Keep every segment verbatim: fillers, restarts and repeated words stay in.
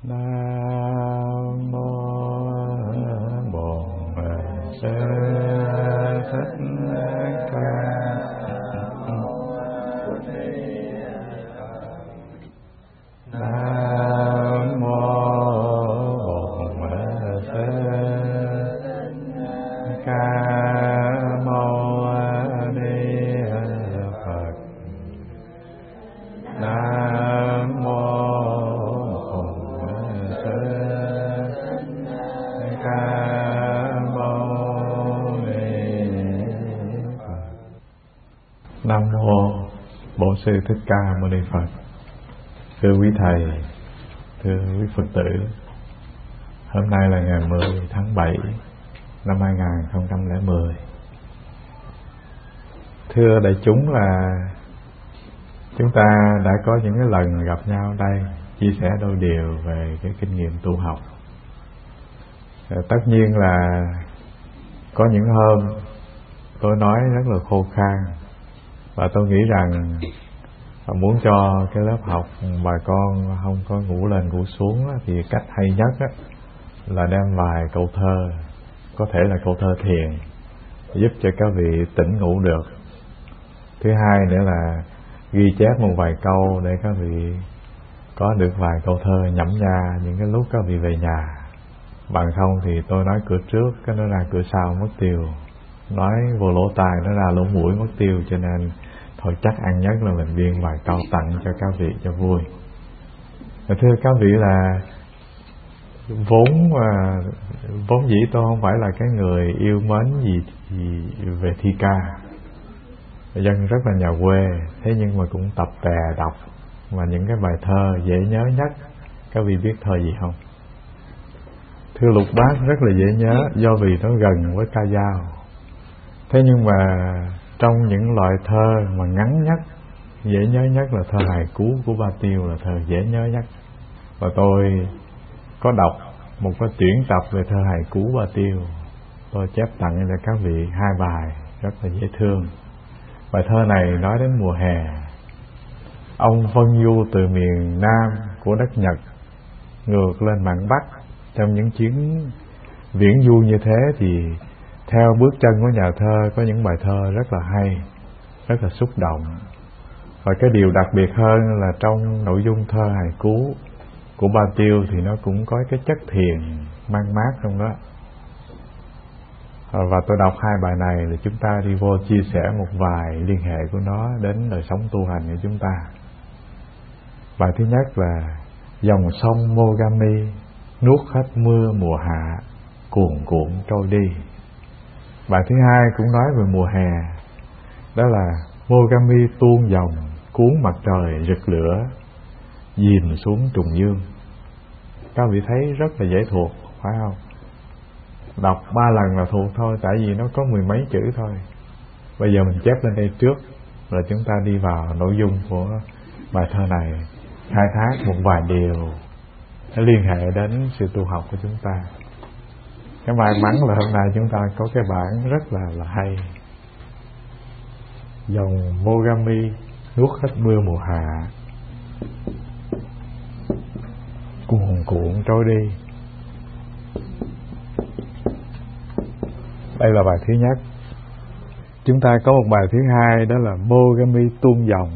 Nam mô Bổn Sư Thích Ca Mâu Ni Phật. Nam mô Bổn Sư Thích Ca Mâu Ni Phật. Nam mô Nam mô Bổn Sư Thích Ca Mâu Ni Phật. Thưa quý thầy, thưa quý Phật tử, hôm nay là ngày mười tháng bảy năm hai nghìn không trăm lẻ mười. Thưa đại chúng, là chúng ta đã có những cái lần gặp nhau đây, chia sẻ đôi điều về cái kinh nghiệm tu học. Tất nhiên là có những hôm tôi nói rất là khô khan, và tôi nghĩ rằng muốn cho cái lớp học bà con không có ngủ lên ngủ xuống thì cách hay nhất là đem vài câu thơ, có thể là câu thơ thiền, giúp cho các vị tỉnh ngủ được. Thứ hai nữa là ghi chép một vài câu để các vị có được vài câu thơ nhẩm nha những cái lúc các vị về nhà. Bằng không thì tôi nói cửa trước cái nó ra cửa sau mất tiêu, nói vô lỗ tai nó ra lỗ mũi mất tiêu, cho nên thôi chắc ăn nhất là mình biên vài câu tặng cho các vị cho vui. Thưa các vị, là vốn và vốn dĩ tôi không phải là cái người yêu mến gì, gì về thi ca, dân rất là nhà quê, thế nhưng mà cũng tập tè đọc, và những cái bài thơ dễ nhớ nhất. Các vị biết thơ gì không? Thưa Lục Bát rất là dễ nhớ, do vì nó gần với ca dao. Thế nhưng mà trong những loại thơ mà ngắn nhất, dễ nhớ nhất là thơ hài cú của Ba Tiêu, là thơ dễ nhớ nhất. Và tôi có đọc một cái tuyển tập về thơ hài cú Ba Tiêu, tôi chép tặng cho các vị hai bài rất là dễ thương. Bài thơ này nói đến mùa hè. Ông vân du từ miền Nam của đất Nhật ngược lên mạn Bắc. Trong những chuyến viễn du như thế thì theo bước chân của nhà thơ có những bài thơ rất là hay, rất là xúc động. Và cái điều đặc biệt hơn là trong nội dung thơ hài cú của Ba Tiêu thì nó cũng có cái chất thiền mang mát trong đó. Và tôi đọc hai bài này là chúng ta đi vô chia sẻ một vài liên hệ của nó đến đời sống tu hành của chúng ta. Bài thứ nhất là dòng sông Mogami nuốt hết mưa mùa hạ, cuồn cuộn trôi đi. Bài thứ hai cũng nói về mùa hè, đó là Mogami tuôn dòng cuốn mặt trời rực lửa, dìm xuống trùng dương. Các vị thấy rất là dễ thuộc, phải không? Đọc ba lần là thuộc thôi, tại vì nó có mười mấy chữ thôi. Bây giờ mình chép lên đây trước, rồi chúng ta đi vào nội dung của bài thơ này, khai thác một vài điều để liên hệ đến sự tu học của chúng ta. Cái may mắn là hôm nay chúng ta có cái bản rất là là hay. Dòng Mogami nuốt hết mưa mùa hạ, cuồn cuộn trôi đi. Đây là bài thứ nhất. Chúng ta có một bài thứ hai, đó là Mogami tuôn dòng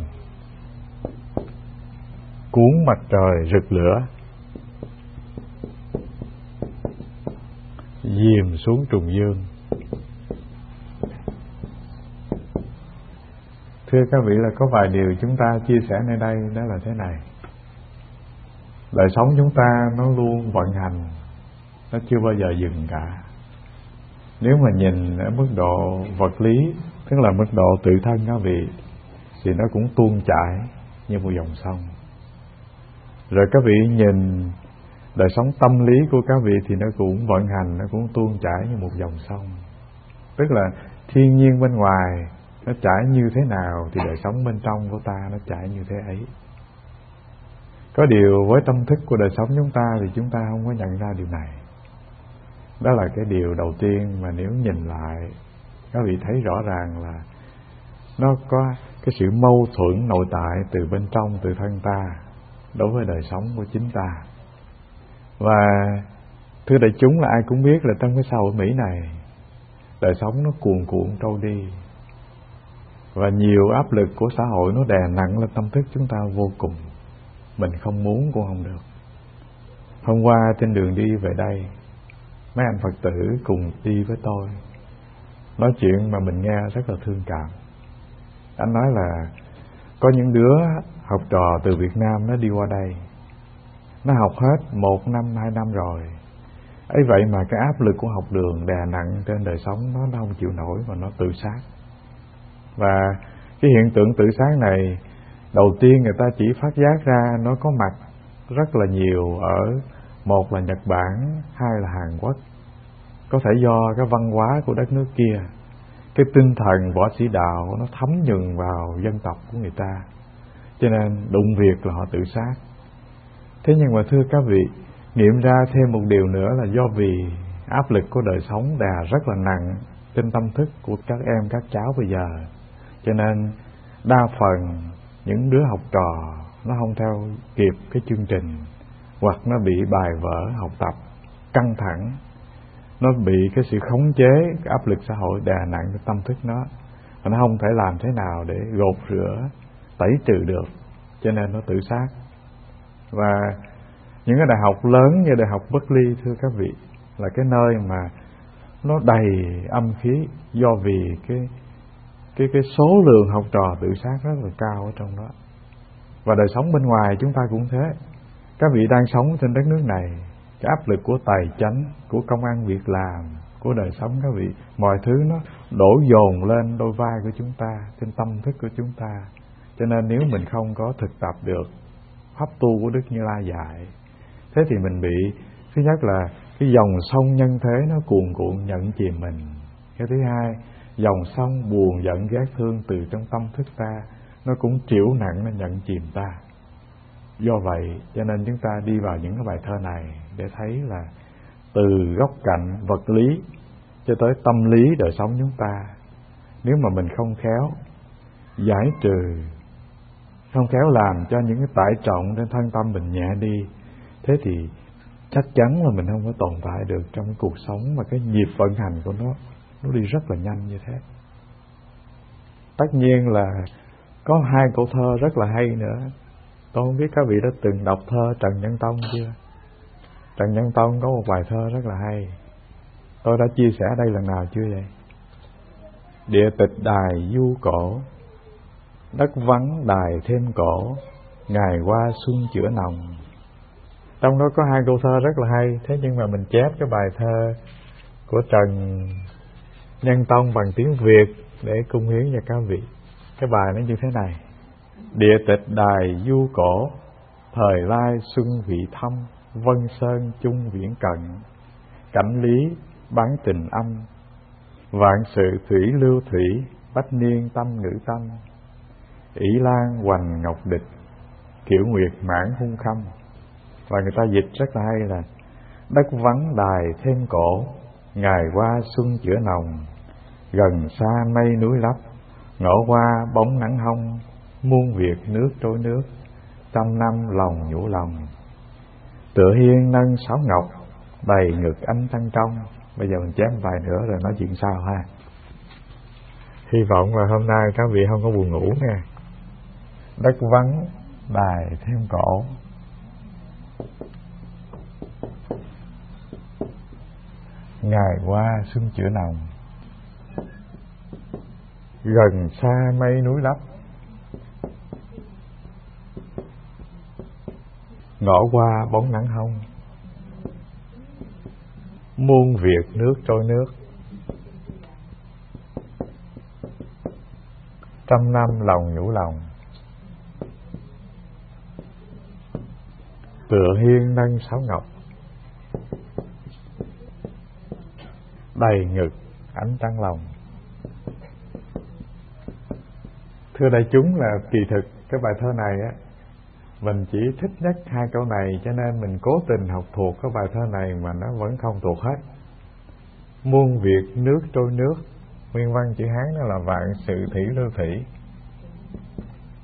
cuốn mặt trời rực lửa, dìm xuống trùng dương. Thưa các vị, là có vài điều chúng ta chia sẻ nơi đây, đó là thế này. Đời sống chúng ta nó luôn vận hành, nó chưa bao giờ dừng cả. Nếu mà nhìn ở mức độ vật lý, tức là mức độ tự thân các vị, thì nó cũng tuôn chảy như một dòng sông. Rồi các vị nhìn đời sống tâm lý của các vị thì nó cũng vận hành, nó cũng tuôn chảy như một dòng sông. Tức là thiên nhiên bên ngoài nó chảy như thế nào thì đời sống bên trong của ta nó chảy như thế ấy. Có điều với tâm thức của đời sống chúng ta thì chúng ta không có nhận ra điều này. Đó là cái điều đầu tiên mà nếu nhìn lại, các vị thấy rõ ràng là nó có cái sự mâu thuẫn nội tại từ bên trong, từ thân ta đối với đời sống của chính ta. Và thưa đại chúng, là ai cũng biết là trong cái xã hội Mỹ này, đời sống nó cuồn cuộn trôi đi, và nhiều áp lực của xã hội nó đè nặng lên tâm thức chúng ta vô cùng. Mình không muốn cũng không được. Hôm qua trên đường đi về đây, mấy anh Phật tử cùng đi với tôi nói chuyện mà mình nghe rất là thương cảm. Anh nói là có những đứa học trò từ Việt Nam nó đi qua đây, nó học hết một năm, hai năm rồi. Ấy vậy mà cái áp lực của học đường đè nặng trên đời sống nó, nó không chịu nổi và nó tự sát. Và cái hiện tượng tự sát này, đầu tiên người ta chỉ phát giác ra nó có mặt rất là nhiều ở, một là Nhật Bản, hai là Hàn Quốc. Có thể do cái văn hóa của đất nước kia, cái tinh thần võ sĩ đạo nó thấm nhuần vào dân tộc của người ta, cho nên đụng việc là họ tự sát. Thế nhưng mà thưa các vị, nghiệm ra thêm một điều nữa là do vì áp lực của đời sống đè rất là nặng trên tâm thức của các em, các cháu bây giờ, cho nên đa phần những đứa học trò nó không theo kịp cái chương trình, hoặc nó bị bài vở học tập căng thẳng, nó bị cái sự khống chế, cái áp lực xã hội đè nặng cái tâm thức nó, và nó không thể làm thế nào để gột rửa, tẩy trừ được, cho nên nó tự sát. Và những cái đại học lớn như đại học Berkeley, thưa các vị, là cái nơi mà nó đầy âm khí, do vì cái cái cái số lượng học trò tự sát rất là cao ở trong đó. Và đời sống bên ngoài chúng ta cũng thế. Các vị đang sống trên đất nước này, cái áp lực của tài chánh, của công ăn việc làm, của đời sống các vị, mọi thứ nó đổ dồn lên đôi vai của chúng ta, trên tâm thức của chúng ta. Cho nên nếu mình không có thực tập được pháp tu của Đức Như Lai dạy, thế thì mình bị, thứ nhất là cái dòng sông nhân thế nó cuồn cuộn nhận chìm mình. Cái thứ hai, dòng sông buồn giận ghét thương từ trong tâm thức ta, nó cũng chịu nặng nó nhận chìm ta. Do vậy cho nên chúng ta đi vào những cái bài thơ này để thấy là từ góc cạnh vật lý cho tới tâm lý đời sống chúng ta, nếu mà mình không khéo giải trừ, không khéo làm cho những cái tải trọng trên thân tâm mình nhẹ đi, thế thì chắc chắn là mình không có tồn tại được trong cái cuộc sống mà cái nhịp vận hành của nó nó đi rất là nhanh như thế. Tất nhiên là có hai câu thơ rất là hay nữa. Tôi không biết các vị đã từng đọc thơ Trần Nhân Tông chưa? Trần Nhân Tông có một bài thơ rất là hay. Tôi đã chia sẻ đây lần nào chưa vậy? Địa tịch đài du cổ, đất vắng đài thêm cổ, ngày qua xuân chữa nồng. Trong đó có hai câu thơ rất là hay. Thế nhưng mà mình chép cái bài thơ của Trần Nhân Tông bằng tiếng Việt để cung hiến cho các vị. Cái bài nó như thế này: địa tịch đài du cổ, thời lai xuân vị thâm, vân sơn chung viễn cận, cảnh lý bán tình âm, vạn sự thủy lưu thủy, bách niên tâm ngữ tâm, ỷ lan hoành ngọc địch, kiểu nguyệt mãn hung khâm. Và người ta dịch rất là hay là đất vắng đài thêm cổ, ngày qua xuân chữa nồng, gần xa mây núi lấp, ngõ qua bóng nắng hông, muôn việc nước trôi nước, trăm năm lòng nhủ lòng, tựa hiên nâng sáo ngọc, đầy ngực ánh trăng trong. Bây giờ mình chém vài nữa rồi nói chuyện sau ha. Hy vọng là hôm nay các vị không có buồn ngủ nha. Đất vắng đài thêm cổ, ngày qua xuân chữa nồng, gần xa mây núi lấp, ngõ qua bóng nắng hông, muôn việc nước trôi nước, trăm năm lòng nhủ lòng, tựa hiên nâng sáo ngọc, đầy ngực ánh trăng lòng. Thưa đại chúng, là kỳ thực cái bài thơ này á, mình chỉ thích nhất hai câu này, cho nên mình cố tình học thuộc cái bài thơ này mà nó vẫn không thuộc hết. Muôn việc nước trôi nước, nguyên văn chữ Hán đó là vạn sự thủy lưu thủy,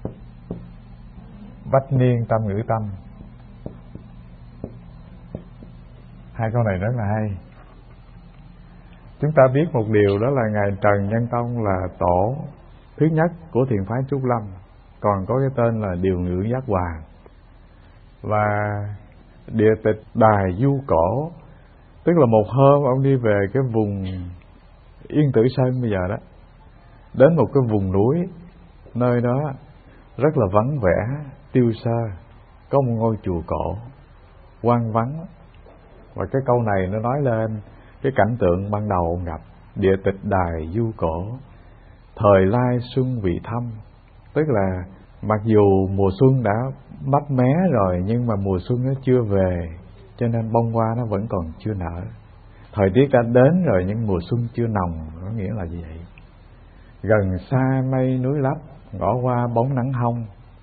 bách niên tâm ngữ tâm, Hai câu này rất là hay. Chúng ta biết một điều đó là Ngài Trần Nhân Tông là tổ thứ nhất của thiền phái Trúc Lâm, còn có cái tên là Điều Ngữ Giác Hoàng. Và địa tịch Đài Du Cổ, tức là một hôm ông đi về cái vùng Yên Tử Sơn bây giờ đó, đến một cái vùng núi, nơi đó rất là vắng vẻ, tiêu sơ, có một ngôi chùa cổ hoang vắng. Và cái câu này nó nói lên cái cảnh tượng ban đầu ông gặp: địa tịch Đài Du Cổ, thời lai xuân vị thăm. Tức là mặc dù mùa xuân đã mấp mé rồi, nhưng mà mùa xuân nó chưa về, cho nên bông hoa nó vẫn còn chưa nở. Thời tiết đã đến rồi nhưng mùa xuân chưa nồng. Có nghĩa là gì vậy? Gần xa mây núi lấp, ngõ qua bóng nắng hông.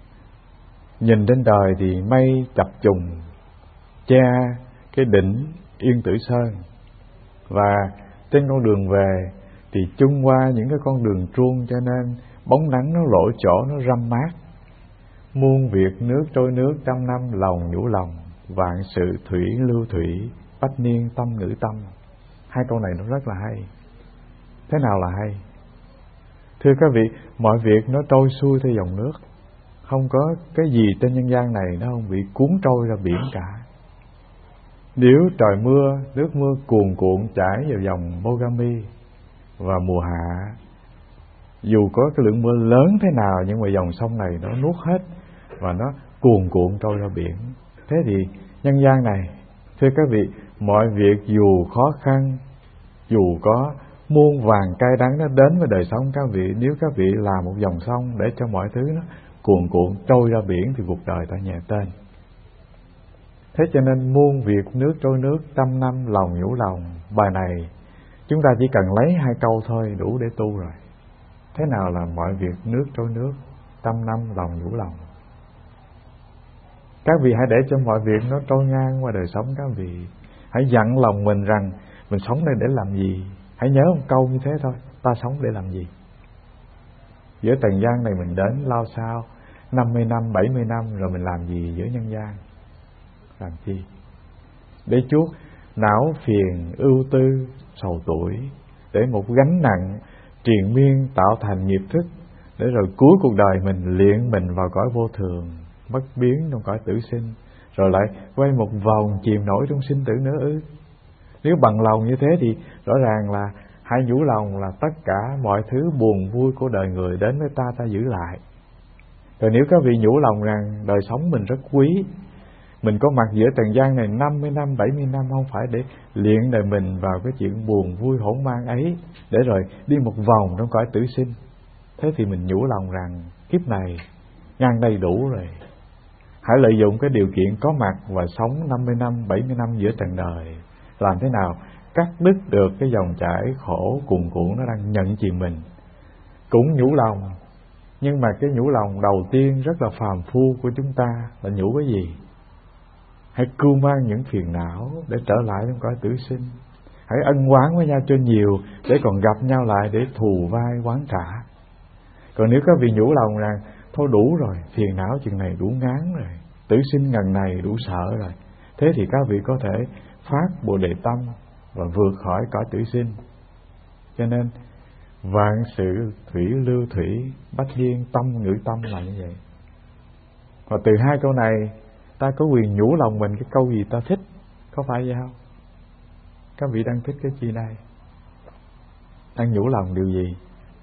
Nhìn trên trời thì mây chập trùng che cái đỉnh Yên Tử Sơn, và trên con đường về thì chung qua những cái con đường truông, cho nên bóng nắng nó lộ chỗ, nó râm mát. Muôn việc nước trôi nước, trăm năm lòng nhủ lòng, vạn sự thủy lưu thủy, bách niên tâm ngữ tâm. Hai câu này nó rất là hay. Thế nào là hay? Thưa các vị, mọi việc nó trôi xuôi theo dòng nước, không có cái gì trên nhân gian này nó không bị cuốn trôi ra biển cả. Nếu trời mưa, nước mưa cuồn cuộn chảy vào dòng Mogami, và mùa hạ dù có cái lượng mưa lớn thế nào, nhưng mà dòng sông này nó nuốt hết và nó cuồn cuộn trôi ra biển. Thế thì nhân gian này, thưa các vị, mọi việc dù khó khăn, dù có muôn vàng cay đắng nó đến với đời sống các vị, nếu các vị làm một dòng sông để cho mọi thứ nó cuồn cuộn trôi ra biển thì cuộc đời ta nhẹ tên. Thế cho nên muôn việc nước trôi nước, trăm năm lòng nhủ lòng. Bài này chúng ta chỉ cần lấy hai câu thôi đủ để tu rồi. Thế nào là mọi việc nước trôi nước, trăm năm lòng nhủ lòng? Các vị hãy để cho mọi việc nó trôi ngang qua đời sống các vị. Hãy dặn lòng mình rằng mình sống đây để làm gì. Hãy nhớ một câu như thế thôi: ta sống để làm gì? Giữa trần gian này mình đến lao sao năm mươi năm, bảy mươi năm rồi mình làm gì giữa nhân gian? Làm chi? Để chuốc não phiền, ưu tư, sầu tuổi, để một gánh nặng triền miên tạo thành nghiệp thức, để rồi cuối cuộc đời mình luyện mình vào cõi vô thường, bất biến trong cõi tử sinh, rồi lại quay một vòng chìm nổi trong sinh tử nữa ư? Nếu bằng lòng như thế thì rõ ràng là hãy nhủ lòng là tất cả mọi thứ buồn vui của đời người đến với ta, ta giữ lại. Rồi nếu các vị nhủ lòng rằng đời sống mình rất quý, mình có mặt giữa trần gian này năm mươi năm, bảy mươi năm không phải để luyện đời mình vào cái chuyện buồn vui hỗn mang ấy, để rồi đi một vòng trong cõi tử sinh. Thế thì mình nhủ lòng rằng kiếp này ngang đầy đủ rồi. Hãy lợi dụng cái điều kiện có mặt và sống năm mươi năm, bảy mươi năm giữa trần đời, làm thế nào cắt đứt được cái dòng chảy khổ cuồn cuộn nó đang nhận chìm mình. Cũng nhủ lòng, nhưng mà cái nhủ lòng đầu tiên rất là phàm phu của chúng ta là nhủ cái gì? Hãy cưu mang những phiền não để trở lại trong cõi tử sinh. Hãy ân oán với nhau cho nhiều, để còn gặp nhau lại để thù vai oán trả. Còn nếu các vị nhủ lòng rằng thôi đủ rồi, phiền não chừng này đủ ngán rồi, tử sinh ngần này đủ sợ rồi, thế thì các vị có thể phát Bồ Đề tâm và vượt khỏi cõi tử sinh. Cho nên vạn sự thủy lưu thủy, bách niên tâm ngữ tâm là như vậy. Và từ hai câu này ta có quyền nhủ lòng mình cái câu gì ta thích, có phải vậy không? Các vị đang thích cái chi đây? Đang nhủ lòng điều gì?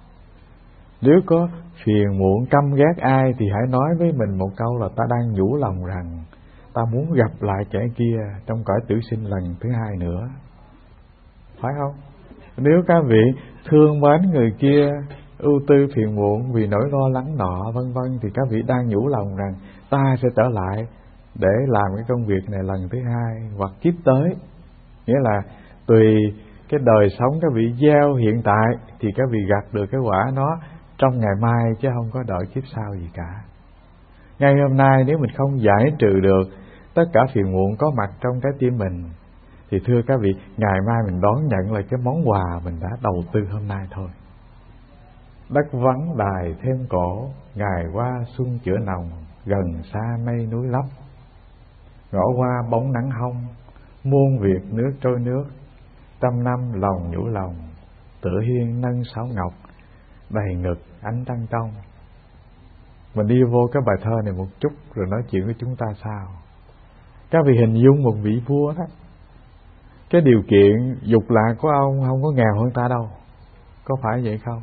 Nếu có phiền muộn căm ghét ai thì hãy nói với mình một câu là ta đang nhủ lòng rằng ta muốn gặp lại kẻ kia trong cõi tử sinh lần thứ hai nữa, phải không? Nếu các vị thương mến người kia, ưu tư phiền muộn vì nỗi lo lắng nọ vân vân, thì các vị đang nhủ lòng rằng ta sẽ trở lại để làm cái công việc này lần thứ hai hoặc kiếp tới. Nghĩa là tùy cái đời sống các vị gieo hiện tại thì các vị gặt được cái quả nó trong ngày mai, chứ không có đợi kiếp sau gì cả. Ngay hôm nay nếu mình không giải trừ được tất cả phiền muộn có mặt trong trái tim mình, thì thưa các vị, ngày mai mình đón nhận lại cái món quà mình đã đầu tư hôm nay thôi. Đất vắng đài thêm cổ, ngày qua xuân chữa nồng, gần xa mây núi lấp. Ngõ qua bóng nắng hông, muôn việc nước trôi nước, trăm năm lòng nhủ lòng, tựa hiên nâng sáo ngọc, đầy ngực ánh trăng trong. Mình đi vô cái bài thơ này một chút rồi nói chuyện với chúng ta sao. Các vị hình dung một vị vua đó, cái điều kiện dục lạc của ông không có nghèo hơn ta đâu, có phải vậy không?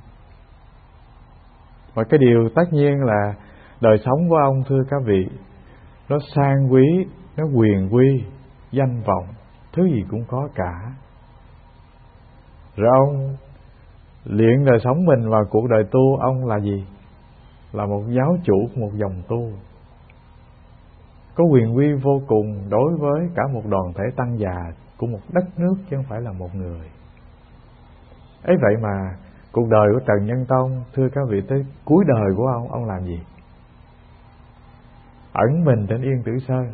Và cái điều tất nhiên là đời sống của ông, thưa các vị, nó sang quý, nó quyền quy, danh vọng, thứ gì cũng có cả. Rồi ông luyện đời sống mình vào cuộc đời tu, ông là gì? Là một giáo chủ của một dòng tu, có quyền quy vô cùng đối với cả một đoàn thể tăng già của một đất nước, chứ không phải là một người. Ấy vậy mà cuộc đời của Trần Nhân Tông, thưa các vị, tới cuối đời của ông, ông làm gì? Ẩn mình trên Yên Tử Sơn.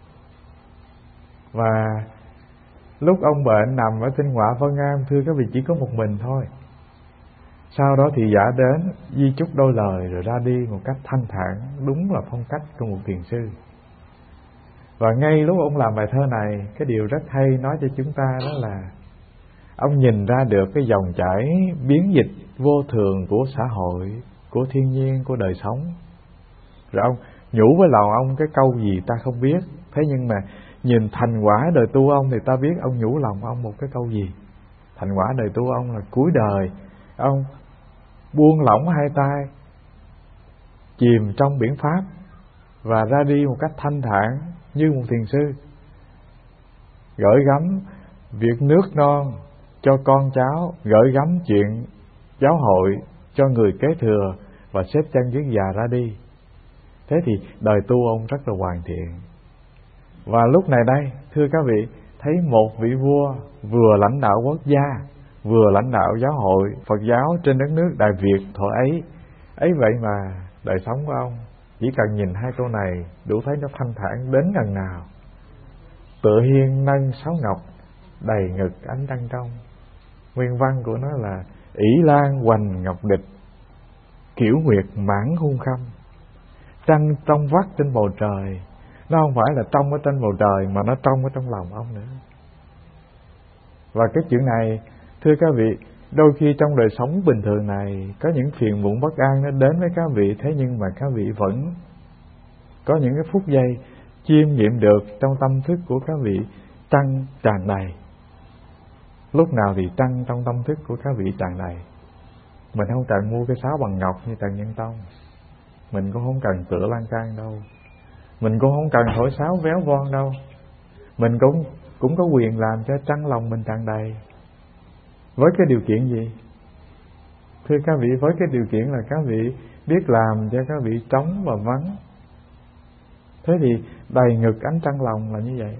Và lúc ông bệnh nằm ở Tinh Họa Vân Am, thưa các vị, chỉ có một mình thôi. Sau đó thì giả đến di chúc đôi lời rồi ra đi một cách thanh thản, đúng là phong cách của một thiền sư. Và ngay lúc ông làm bài thơ này, cái điều rất hay nói cho chúng ta đó là ông nhìn ra được cái dòng chảy biến dịch vô thường của xã hội, của thiên nhiên, của đời sống. Rồi ông nhủ với lòng ông cái câu gì ta không biết, thế nhưng mà nhìn thành quả đời tu ông thì ta biết ông nhủ lòng ông một cái câu gì. Thành quả đời tu ông là cuối đời ông buông lỏng hai tay, chìm trong biển pháp và ra đi một cách thanh thản như một thiền sư, gửi gắm việc nước non cho con cháu, gửi gắm chuyện giáo hội cho người kế thừa và xếp chân dưới già ra đi. Thế thì đời tu ông rất là hoàn thiện. Và lúc này đây, thưa các vị, thấy một vị vua vừa lãnh đạo quốc gia, vừa lãnh đạo giáo hội Phật giáo trên đất nước Đại Việt thời ấy. Ấy vậy mà đời sống của ông chỉ cần nhìn hai câu này đủ thấy nó thanh thản đến gần nào. Tựa hiên nâng sáo ngọc, đầy ngực ánh trăng trong. Nguyên văn của nó là ỷ lan hoành ngọc địch, kiểu nguyệt mãn hung khâm. Trăng trong vắt trên bầu trời. Nó không phải là trong ở trên bầu trời, mà nó trong ở trong lòng ông nữa. Và cái chuyện này, thưa các vị, đôi khi trong đời sống bình thường này có những phiền muộn bất an nó đến với các vị, thế nhưng mà các vị vẫn có những cái phút giây chiêm nghiệm được trong tâm thức của các vị trăng tràn đầy. Lúc nào thì trăng trong tâm thức của các vị tràn đầy. Mình không cần mua cái sáo bằng ngọc như Trần Nhân Tông, mình cũng không cần tựa lan can đâu, mình cũng không cần thổi sáo véo von đâu. Mình cũng cũng có quyền làm cho trăng lòng mình tràn đầy. Với cái điều kiện gì? Thưa các vị, với cái điều kiện là các vị biết làm cho các vị trống và vắng. Thế thì đầy ngực ánh trăng lòng là như vậy.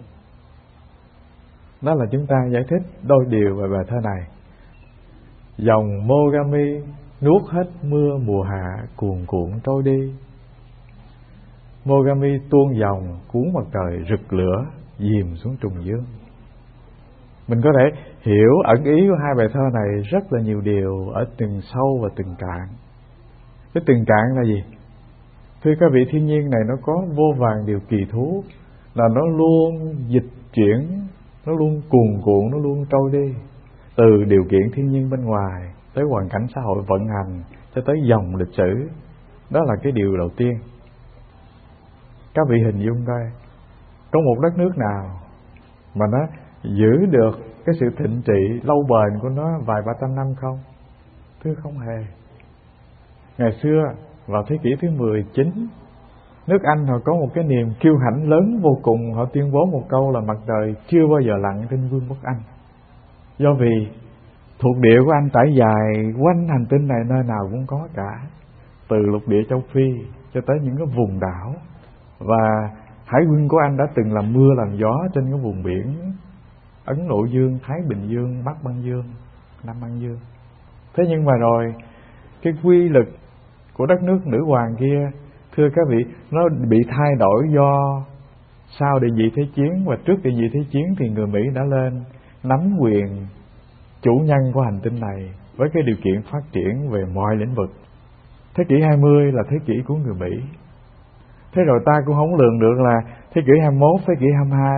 Đó là chúng ta giải thích đôi điều về bài thơ này. Dòng Mogami nuốt hết mưa mùa hạ cuồn cuộn trôi đi. Mogami tuôn dòng cuốn mặt trời rực lửa dìm xuống trùng dương. Mình có thể hiểu ẩn ý của hai bài thơ này rất là nhiều điều ở từng sâu và từng cạn. Cái từng cạn là gì? Thưa các vị, thiên nhiên này nó có vô vàn điều kỳ thú, là nó luôn dịch chuyển, nó luôn cuồn cuộn, nó luôn trôi đi. Từ điều kiện thiên nhiên bên ngoài tới hoàn cảnh xã hội vận hành cho tới dòng lịch sử. Đó là cái điều đầu tiên. Các vị hình dung coi, có một đất nước nào mà nó giữ được cái sự thịnh trị lâu bền của nó vài ba trăm năm không? Thưa không hề. Ngày xưa vào thế kỷ thứ mười chín, nước Anh họ có một cái niềm kiêu hãnh lớn vô cùng. Họ tuyên bố một câu là mặt trời chưa bao giờ lặn trên vương quốc Anh. Do vì thuộc địa của Anh trải dài quanh hành tinh này, nơi nào cũng có cả, từ lục địa châu Phi cho tới những cái vùng đảo. Và hải quân của Anh đã từng làm mưa làm gió trên cái vùng biển Ấn Độ Dương, Thái Bình Dương, Bắc Băng Dương, Nam Băng Dương. Thế nhưng mà rồi cái quy lực của đất nước nữ hoàng kia, thưa các vị, nó bị thay đổi do sau đệ nhị thế chiến và trước đệ nhị thế chiến thì người Mỹ đã lên nắm quyền chủ nhân của hành tinh này với cái điều kiện phát triển về mọi lĩnh vực. Thế kỷ hai mươi là thế kỷ của người Mỹ. Thế rồi ta cũng không lường được là thế kỷ hai mươi mốt, thế kỷ hai mươi hai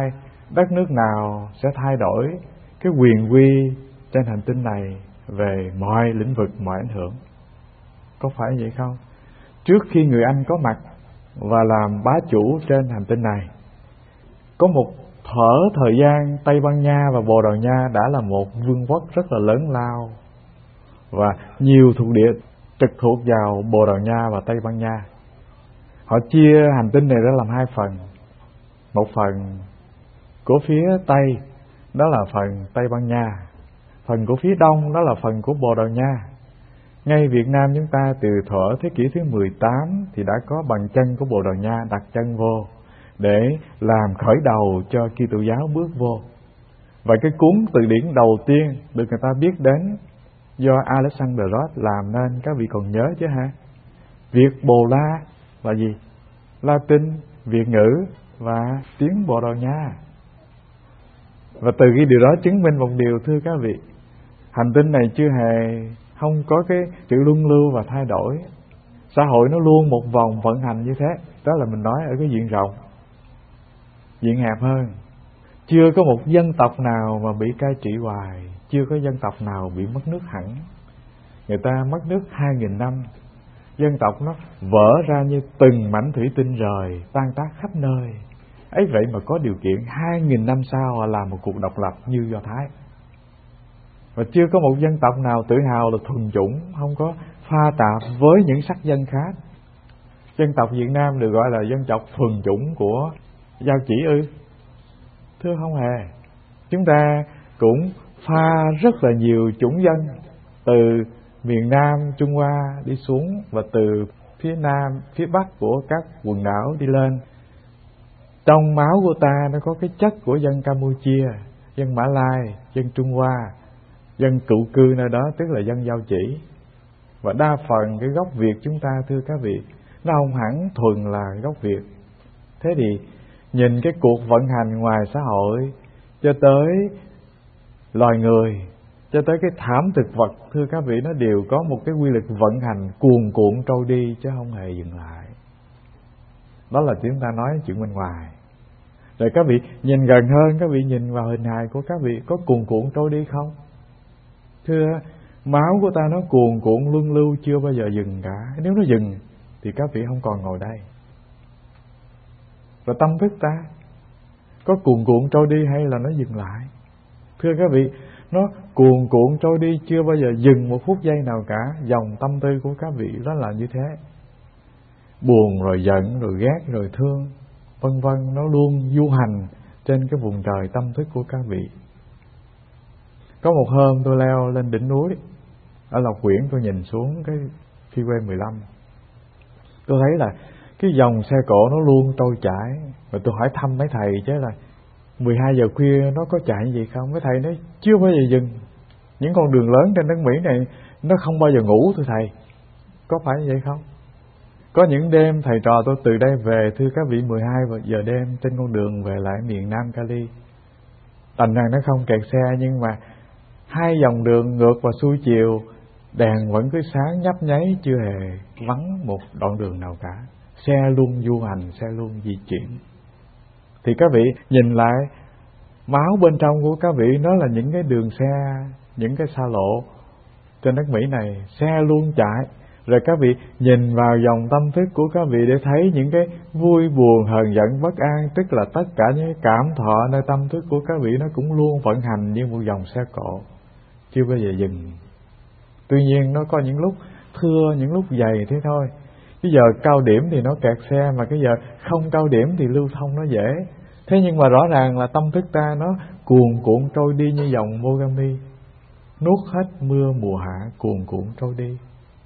đất nước nào sẽ thay đổi cái quyền uy trên hành tinh này về mọi lĩnh vực, mọi ảnh hưởng. Có phải vậy không? Trước khi người Anh có mặt và làm bá chủ trên hành tinh này, có một thở thời gian Tây Ban Nha và Bồ Đào Nha đã là một vương quốc rất là lớn lao, và nhiều thuộc địa trực thuộc vào Bồ Đào Nha và Tây Ban Nha. Họ chia hành tinh này ra làm hai phần. Một phần của phía Tây, đó là phần Tây Ban Nha. Phần của phía Đông, đó là phần của Bồ Đào Nha. Ngay Việt Nam chúng ta từ thuở thế kỷ thứ mười tám thì đã có bàn chân của Bồ Đào Nha đặt chân vô để làm khởi đầu cho Kitô giáo bước vô. Và cái cuốn từ điển đầu tiên được người ta biết đến do Alexander Roth làm nên, các vị còn nhớ chứ ha? Việt Bồ La là gì? Latin, Việt ngữ và tiếng Bồ Đào Nha. Và từ cái điều đó chứng minh một điều, thưa các vị, hành tinh này chưa hề không có cái sự luân lưu và thay đổi. Xã hội nó luôn một vòng vận hành như thế. Đó là mình nói ở cái diện rộng. Diện hẹp hơn, chưa có một dân tộc nào mà bị cai trị hoài, chưa có dân tộc nào bị mất nước hẳn. Người ta mất nước hai nghìn năm, dân tộc nó vỡ ra như từng mảnh thủy tinh rời, tan tác khắp nơi. Ấy vậy mà có điều kiện hai nghìn năm sau họ làm một cuộc độc lập như Do Thái. Và chưa có một dân tộc nào tự hào là thuần chủng, không có pha tạp với những sắc dân khác. Dân tộc Việt Nam được gọi là dân tộc thuần chủng của Giao Chỉ ư? Thưa không hề. Chúng ta cũng pha rất là nhiều chủng dân, từ miền Nam Trung Hoa đi xuống, và từ phía Nam, phía Bắc của các quần đảo đi lên. Trong máu của ta nó có cái chất của dân Campuchia, dân Mã Lai, dân Trung Hoa, dân cựu cư nơi đó, tức là dân Giao Chỉ. Và đa phần cái gốc Việt chúng ta, thưa các vị, nó không hẳn thuần là gốc Việt. Thế thì nhìn cái cuộc vận hành ngoài xã hội cho tới loài người, cho tới cái thảm thực vật, thưa các vị, nó đều có một cái quy luật vận hành cuồn cuộn trôi đi chứ không hề dừng lại. Đó là chúng ta nói chuyện bên ngoài. Rồi các vị nhìn gần hơn, các vị nhìn vào hình hài của các vị, có cuồn cuộn trôi đi không? Thưa, máu của ta nó cuồn cuộn luân lưu chưa bao giờ dừng cả. Nếu nó dừng thì các vị không còn ngồi đây. Và tâm thức ta có cuồn cuộn trôi đi hay là nó dừng lại? Thưa các vị, nó cuồn cuộn trôi đi chưa bao giờ dừng một phút giây nào cả. Dòng tâm tư của các vị đó là như thế. Buồn rồi giận rồi ghét rồi thương, vân vân, nó luôn du hành trên cái vùng trời tâm thức của các vị. Có một hôm tôi leo lên đỉnh núi ở Lộc Quyển, tôi nhìn xuống cái freeway mười lăm. Tôi thấy là cái dòng xe cộ nó luôn trôi chảy. Và tôi hỏi thăm mấy thầy chứ là mười hai giờ khuya nó có chạy gì không? Mấy thầy nói chưa bao giờ dừng. Những con đường lớn trên đất Mỹ này nó không bao giờ ngủ, thưa thầy. Có phải vậy không? Có những đêm thầy trò tôi từ đây về, thưa các vị, mười hai giờ đêm trên con đường về lại miền Nam Cali. Thành rằng nó không kẹt xe, nhưng mà hai dòng đường ngược và xuôi chiều, đèn vẫn cứ sáng nhấp nháy, chưa hề vắng một đoạn đường nào cả. Xe luôn du hành, xe luôn di chuyển. Thì các vị nhìn lại, máu bên trong của các vị nó là những cái đường xe, những cái xa lộ trên đất Mỹ này, xe luôn chạy. Rồi các vị nhìn vào dòng tâm thức của các vị để thấy những cái vui buồn, hờn giận, bất an, tức là tất cả những cái cảm thọ nơi tâm thức của các vị nó cũng luôn vận hành như một dòng xe cộ, chưa bao giờ dừng. Tuy nhiên nó có những lúc thưa, những lúc dày thế thôi. Cái giờ cao điểm thì nó kẹt xe, mà cái giờ không cao điểm thì lưu thông nó dễ. Thế nhưng mà rõ ràng là tâm thức ta nó cuồn cuộn trôi đi như dòng Mogami, nuốt hết mưa mùa hạ, cuồn cuộn trôi đi.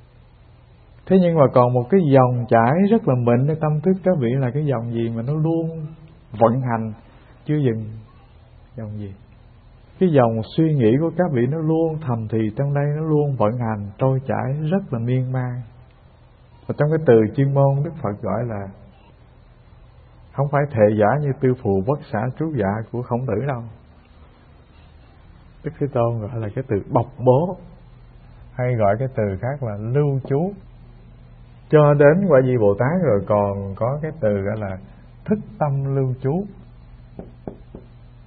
Thế nhưng mà còn một cái dòng chảy rất là mịnในtâm thức các vị, là cái dòng gì mà nó luôn vận hành chưa dừng? Dòng gì? Cái dòng suy nghĩ của các vị nó luôn thầm thì trong đây, nó luôn vận hành trôi chảy rất là miên man. Và trong cái từ chuyên môn Đức Phật gọi là, không phải thệ giả như tư phù bất xả trú dạ của Khổng Tử đâu. Đức Thế Tôn gọi là cái từ bộc bố, hay gọi cái từ khác là lưu trú. Cho đến Quả Di Bồ Tát rồi còn có cái từ gọi là thức tâm lưu trú.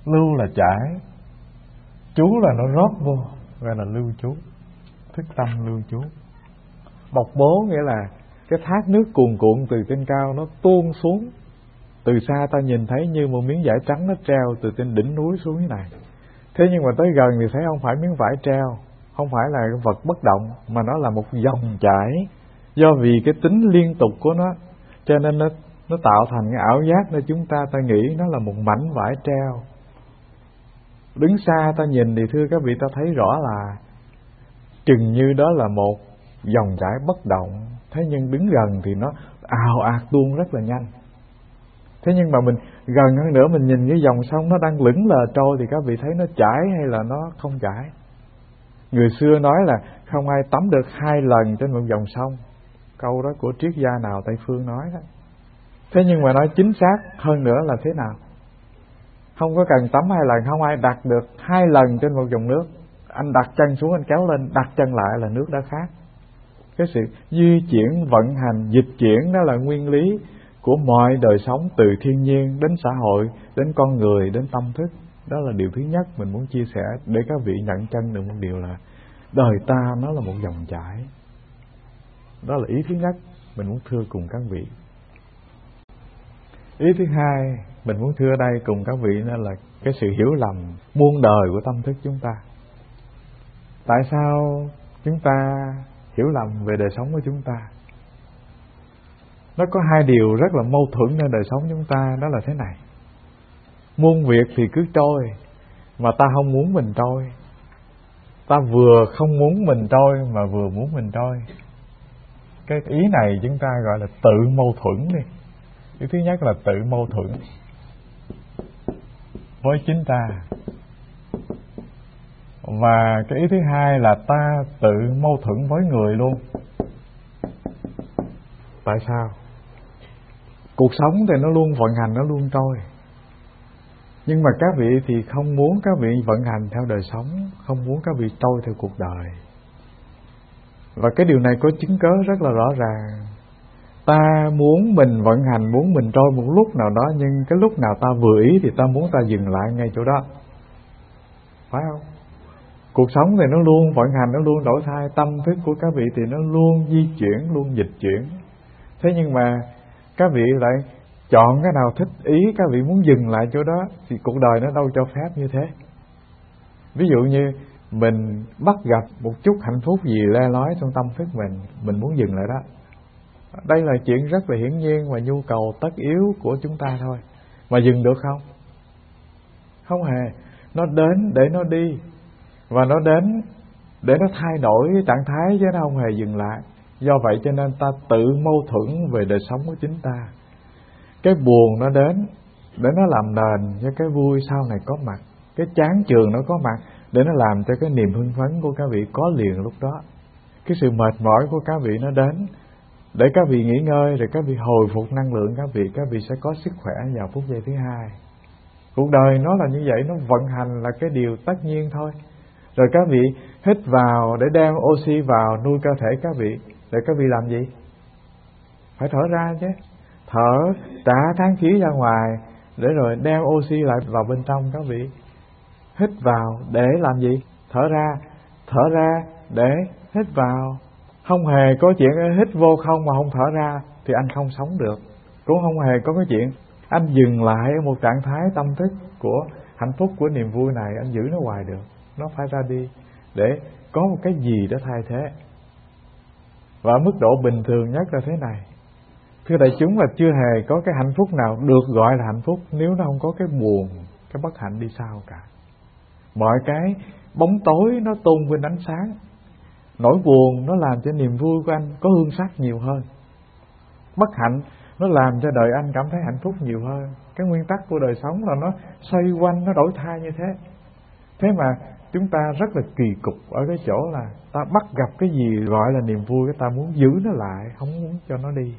lưu là chảy, chú là nó rót vô, gọi là lưu chú, thức tâm lưu chú. Bọc bố nghĩa là cái thác nước cuồn cuộn từ trên cao nó tuôn xuống, từ xa ta nhìn thấy như một miếng vải trắng nó treo từ trên đỉnh núi xuống như này. Thế nhưng mà tới gần thì thấy không phải miếng vải treo, không phải là cái vật bất động, mà nó là một dòng chảy. Do vì cái tính liên tục của nó, cho nên nó nó tạo thành cái ảo giác để chúng ta ta nghĩ nó là một mảnh vải treo. Đứng xa ta nhìn thì thưa các vị, ta thấy rõ là chừng như đó là một dòng chảy bất động. Thế nhưng đứng gần thì nó ào ạt tuôn rất là nhanh. Thế nhưng mà mình gần hơn nữa, mình nhìn cái dòng sông nó đang lững lờ trôi thì các vị thấy nó chảy hay là nó không chảy? Người xưa nói là không ai tắm được hai lần trên một dòng sông. Câu đó của triết gia nào Tây Phương nói đó. Thế nhưng mà nói chính xác hơn nữa là thế nào? Không có cần tắm hai lần, không ai đặt được hai lần trên một dòng nước. Anh đặt chân xuống, anh kéo lên, đặt chân lại là nước đã khác. Cái sự di chuyển, vận hành, dịch chuyển đó là nguyên lý của mọi đời sống, từ thiên nhiên đến xã hội, đến con người, đến tâm thức. Đó là điều thứ nhất mình muốn chia sẻ để các vị nhận chân được một điều là đời ta nó là một dòng chảy. Đó là ý thứ nhất mình muốn thưa cùng các vị. Ý thứ hai mình muốn thưa đây cùng các vị đó là cái sự hiểu lầm muôn đời của tâm thức chúng ta. Tại sao chúng ta hiểu lầm về đời sống của chúng ta? Nó có hai điều rất là mâu thuẫnในđời sống chúng ta, đó là thế này. Muôn việc thì cứ trôi, mà ta không muốn mình trôi. Ta vừa không muốn mình trôi mà vừa muốn mình trôi. Cái ý này chúng ta gọi là tự mâu thuẫn đi. Cái thứ nhất là tự mâu thuẫn với chính ta. Và cái ý thứ hai là ta tự mâu thuẫn với người luôn. Tại sao? Cuộc sống thì nó luôn vận hành, nó luôn trôi. Nhưng mà các vị thì không muốn các vị vận hành theo đời sống, không muốn các vị trôi theo cuộc đời. Và cái điều này có chứng cớ rất là rõ ràng. Ta muốn mình vận hành, muốn mình trôi một lúc nào đó, nhưng cái lúc nào ta vừa ý thì ta muốn ta dừng lại ngay chỗ đó. Phải không? Cuộc sống thì nó luôn vận hành, nó luôn đổi thay. Tâm thức của các vị thì nó luôn di chuyển, luôn dịch chuyển. Thế nhưng mà các vị lại chọn cái nào thích ý, các vị muốn dừng lại chỗ đó, thì cuộc đời nó đâu cho phép như thế. Ví dụ như mình bắt gặp một chút hạnh phúc gì le lói trong tâm thức mình, mình muốn dừng lại đó. Đây là chuyện rất là hiển nhiên và nhu cầu tất yếu của chúng ta thôi. Mà dừng được không? Không hề. Nó đến để nó đi. Và nó đến để nó thay đổi trạng thái chứ nó không hề dừng lại. Do vậy cho nên ta tự mâu thuẫn về đời sống của chính ta. Cái buồn nó đến để nó làm nền cho cái vui sau này có mặt. Cái chán chường nó có mặt để nó làm cho cái niềm hưng phấn của các vị có liền lúc đó. Cái sự mệt mỏi của các vị nó đến để các vị nghỉ ngơi, rồi các vị hồi phục năng lượng các vị, các vị sẽ có sức khỏe vào phút giây thứ hai. Cuộc đời nó là như vậy, nó vận hành là cái điều tất nhiên thôi. Rồi các vị hít vào để đem oxy vào nuôi cơ thể các vị, rồi các vị làm gì? Phải thở ra chứ. Thở trả kháng khí ra ngoài để rồi đem oxy lại vào bên trong các vị. Hít vào để làm gì? Thở ra. Thở ra để hít vào. Không hề có chuyện hít vô không mà không thở ra thì anh không sống được. Cũng không hề có cái chuyện anh dừng lại ở một trạng thái tâm thức của hạnh phúc, của niềm vui này, anh giữ nó hoài được. Nó phải ra đi để có một cái gì đó thay thế. Và mức độ bình thường nhất là thế này. Thưa đại chúng, là chưa hề có cái hạnh phúc nào được gọi là hạnh phúc nếu nó không có cái buồn, cái bất hạnh đi sau cả. Mọi cái bóng tối nó tôn vinh ánh sáng. Nỗi buồn nó làm cho niềm vui của anh có hương sắc nhiều hơn. Bất hạnh nó làm cho đời anh cảm thấy hạnh phúc nhiều hơn. Cái nguyên tắc của đời sống là nó xoay quanh, nó đổi thay như thế. Thế mà chúng ta rất là kỳ cục ở cái chỗ là ta bắt gặp cái gì gọi là niềm vui, cái ta muốn giữ nó lại, không muốn cho nó đi.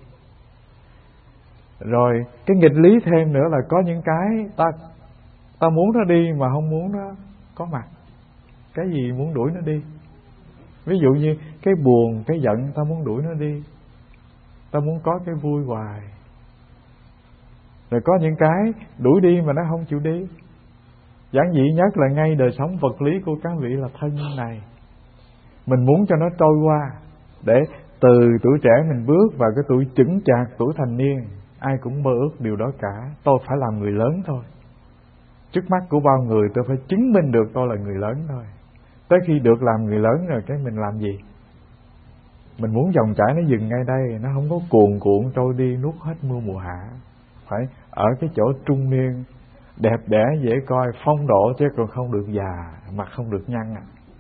Rồi cái nghịch lý thêm nữa là có những cái ta ta muốn nó đi mà không muốn nó có mặt. Cái gì muốn đuổi nó đi. Ví dụ như cái buồn, cái giận ta muốn đuổi nó đi. Ta muốn có cái vui hoài. Rồi có những cái đuổi đi mà nó không chịu đi. Giản dị nhất là ngay đời sống vật lý của các vị là thân này, mình muốn cho nó trôi qua, để từ tuổi trẻ mình bước vào cái tuổi chững chạc, tuổi thành niên. Ai cũng mơ ước điều đó cả. Tôi phải làm người lớn thôi. Trước mắt của bao người tôi phải chứng minh được tôi là người lớn thôi. Tới khi được làm người lớn rồi cái mình làm gì? Mình muốn dòng chảy nó dừng ngay đây, nó không có cuồn cuộn trôi đi nuốt hết mưa mùa hạ. Phải ở cái chỗ trung niên, đẹp đẽ dễ coi, phong độ, chứ còn không được già, mặt không được nhăn.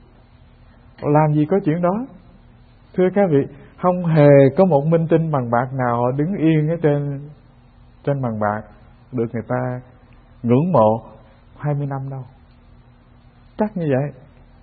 Làm gì có chuyện đó. Thưa các vị, không hề có một minh tinh bằng bạc nào họ đứng yên ở trên trên bằng bạc được người ta ngưỡng mộ hai mươi năm đâu. Chắc như vậy.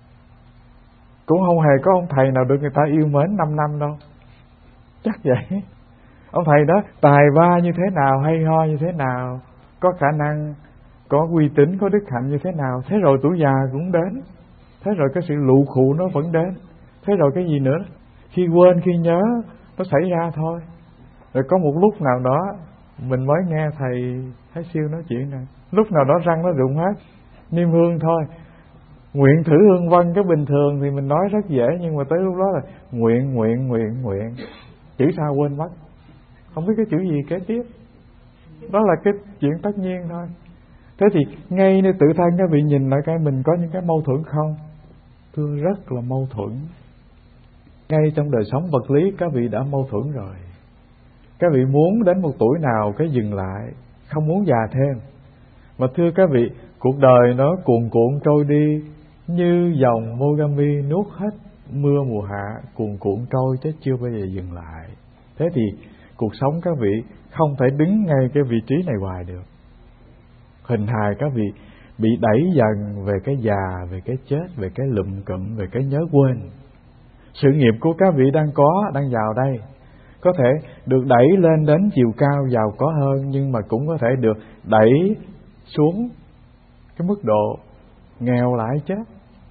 Cũng không hề có ông thầy nào được người ta yêu mến năm năm đâu. Chắc vậy. Ông thầy đó tài ba như thế nào, hay ho như thế nào, có khả năng, có uy tín, có đức hạnh như thế nào, thế rồi tuổi già cũng đến. Thế rồi cái sự lụ khụ nó vẫn đến. Thế rồi cái gì nữa? Khi quên, khi nhớ, nó xảy ra thôi. Rồi có một lúc nào đó mình mới nghe thầy Thái Siêu nói chuyện này, lúc nào đó răng nó rụng hết, niêm hương thôi. Nguyện thử hương vân, cái bình thường thì mình nói rất dễ, nhưng mà tới lúc đó là nguyện, nguyện, nguyện, nguyện. Chữ sao quên mất, không biết cái chữ gì kế tiếp. Đó là cái chuyện tất nhiên thôi. Thế thì ngay nơi tự thân các vị nhìn lại cái mình có những cái mâu thuẫn không? Thưa, rất là mâu thuẫn. Ngay trong đời sống vật lý các vị đã mâu thuẫn rồi. Các vị muốn đến một tuổi nào cái dừng lại, không muốn già thêm. Mà thưa các vị, cuộc đời nó cuồn cuộn trôi đi như dòng Mogami nuốt hết mưa mùa hạ, cuồn cuộn trôi chứ chưa bao giờ dừng lại. Thế thì cuộc sống các vị không thể đứng ngay cái vị trí này hoài được. Hình hài các vị bị đẩy dần về cái già, về cái chết, về cái lụm cụm, về cái nhớ quên. Sự nghiệp của các vị đang có, đang vào đây, có thể được đẩy lên đến chiều cao giàu có hơn, nhưng mà cũng có thể được đẩy xuống cái mức độ nghèo lại chết.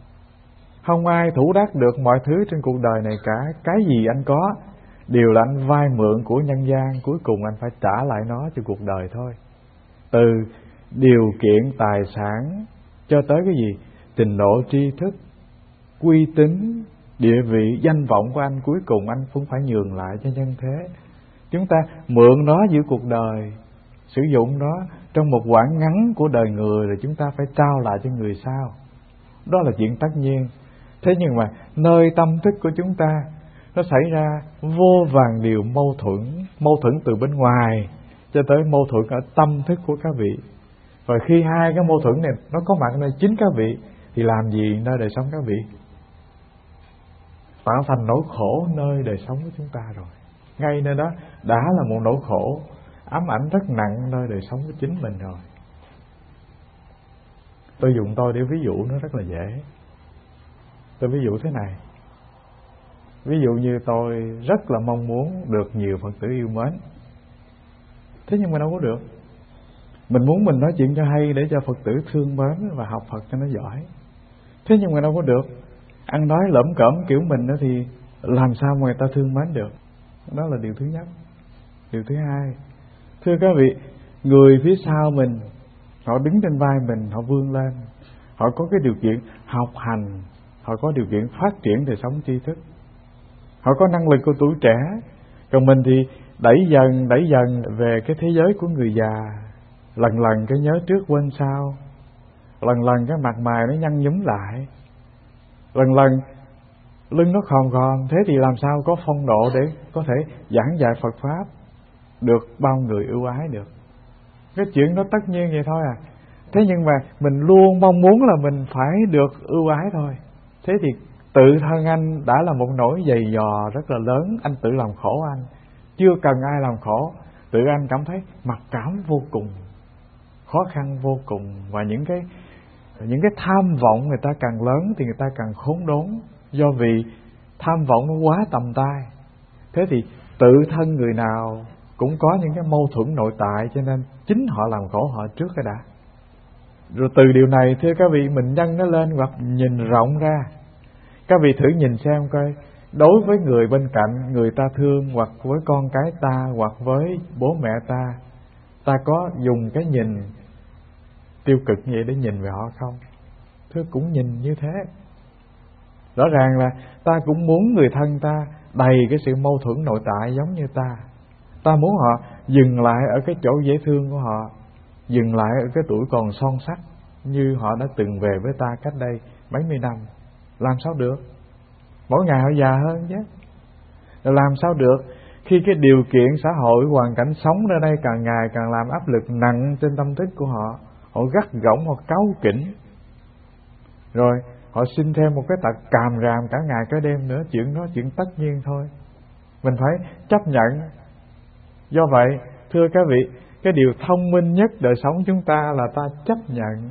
Không ai thủ đắc được mọi thứ trên cuộc đời này cả. Cái gì anh có đều là anh vay mượn của nhân gian, cuối cùng anh phải trả lại nó cho cuộc đời thôi. Từ điều kiện tài sản cho tới cái gì? Trình độ tri thức, uy tín, địa vị, danh vọng của anh, cuối cùng anh cũng phải nhường lại cho nhân thế. Chúng ta mượn nó giữa cuộc đời, sử dụng nó trong một quãng ngắn của đời người, rồi chúng ta phải trao lại cho người sau. Đó là chuyện tất nhiên. Thế nhưng mà nơi tâm thức của chúng ta nó xảy ra vô vàn điều mâu thuẫn. Mâu thuẫn từ bên ngoài cho tới mâu thuẫn ở tâm thức của các vị. Và khi hai cái mâu thuẫn này nó có mặt nơi chính các vị, thì làm gì nơi đời sống các vị? Tạo thành nỗi khổ nơi đời sống của chúng ta rồi. Ngay nơi đó đã là một nỗi khổ ám ảnh rất nặng nơi đời sống của chính mình rồi. Tôi dùng tôi để ví dụ nó rất là dễ. Tôi ví dụ thế này. Ví dụ như tôi rất là mong muốn được nhiều Phật tử yêu mến, thế nhưng mà đâu có được. Mình muốn mình nói chuyện cho hay để cho Phật tử thương mến và học Phật cho nó giỏi, thế nhưng mà đâu có được. Ăn nói lẩm cẩm kiểu mình đó thì làm sao mà người ta thương mến được. Đó là điều thứ nhất. Điều thứ hai, thưa các vị, người phía sau mình, họ đứng trên vai mình, họ vươn lên, họ có cái điều kiện học hành, họ có điều kiện phát triển đời sống tri thức, họ có năng lực của tuổi trẻ. Còn mình thì đẩy dần, đẩy dần về cái thế giới của người già. Lần lần cái nhớ trước quên sau, lần lần cái mặt mày nó nhăn nhúm lại, lần lần lưng nó khòn khòn. Thế thì làm sao có phong độ để có thể giảng dạy Phật Pháp được bao người ưu ái được. Cái chuyện đó tất nhiên vậy thôi à. Thế nhưng mà mình luôn mong muốn là mình phải được ưu ái thôi. Thế thì tự thân anh đã là một nỗi dày dò rất là lớn. Anh tự làm khổ anh, chưa cần ai làm khổ. Tự anh cảm thấy mặc cảm vô cùng, khó khăn vô cùng. Và những cái những cái tham vọng người ta càng lớn thì người ta càng khốn đốn, do vì tham vọng nó quá tầm tay. Thế thì tự thân người nào cũng có những cái mâu thuẫn nội tại, cho nên chính họ làm khổ họ trước cái đã. Rồi từ điều này thưa các vị, mình nhân nó lên hoặc nhìn rộng ra. Các vị thử nhìn xem coi, đối với người bên cạnh, người ta thương, hoặc với con cái ta, hoặc với bố mẹ ta, ta có dùng cái nhìn tiêu cực như vậy để nhìn về họ không? Thưa, cũng nhìn như thế. Rõ ràng là ta cũng muốn người thân ta đầy cái sự mâu thuẫn nội tại giống như ta. Ta muốn họ dừng lại ở cái chỗ dễ thương của họ, dừng lại ở cái tuổi còn son sắc như họ đã từng về với ta cách đây mấy mươi năm. Làm sao được? Mỗi ngày họ già hơn chứ. Rồi làm sao được khi cái điều kiện xã hội, hoàn cảnh sống ở đây càng ngày càng làm áp lực nặng trên tâm thức của họ. Họ gắt gỏng, họ cáu kỉnh, rồi họ sinh thêm một cái tật càm ràm cả ngày cả đêm nữa. Chuyện đó chuyện tất nhiên thôi, mình phải chấp nhận. Do vậy thưa các vị, cái điều thông minh nhất đời sống chúng ta là ta chấp nhận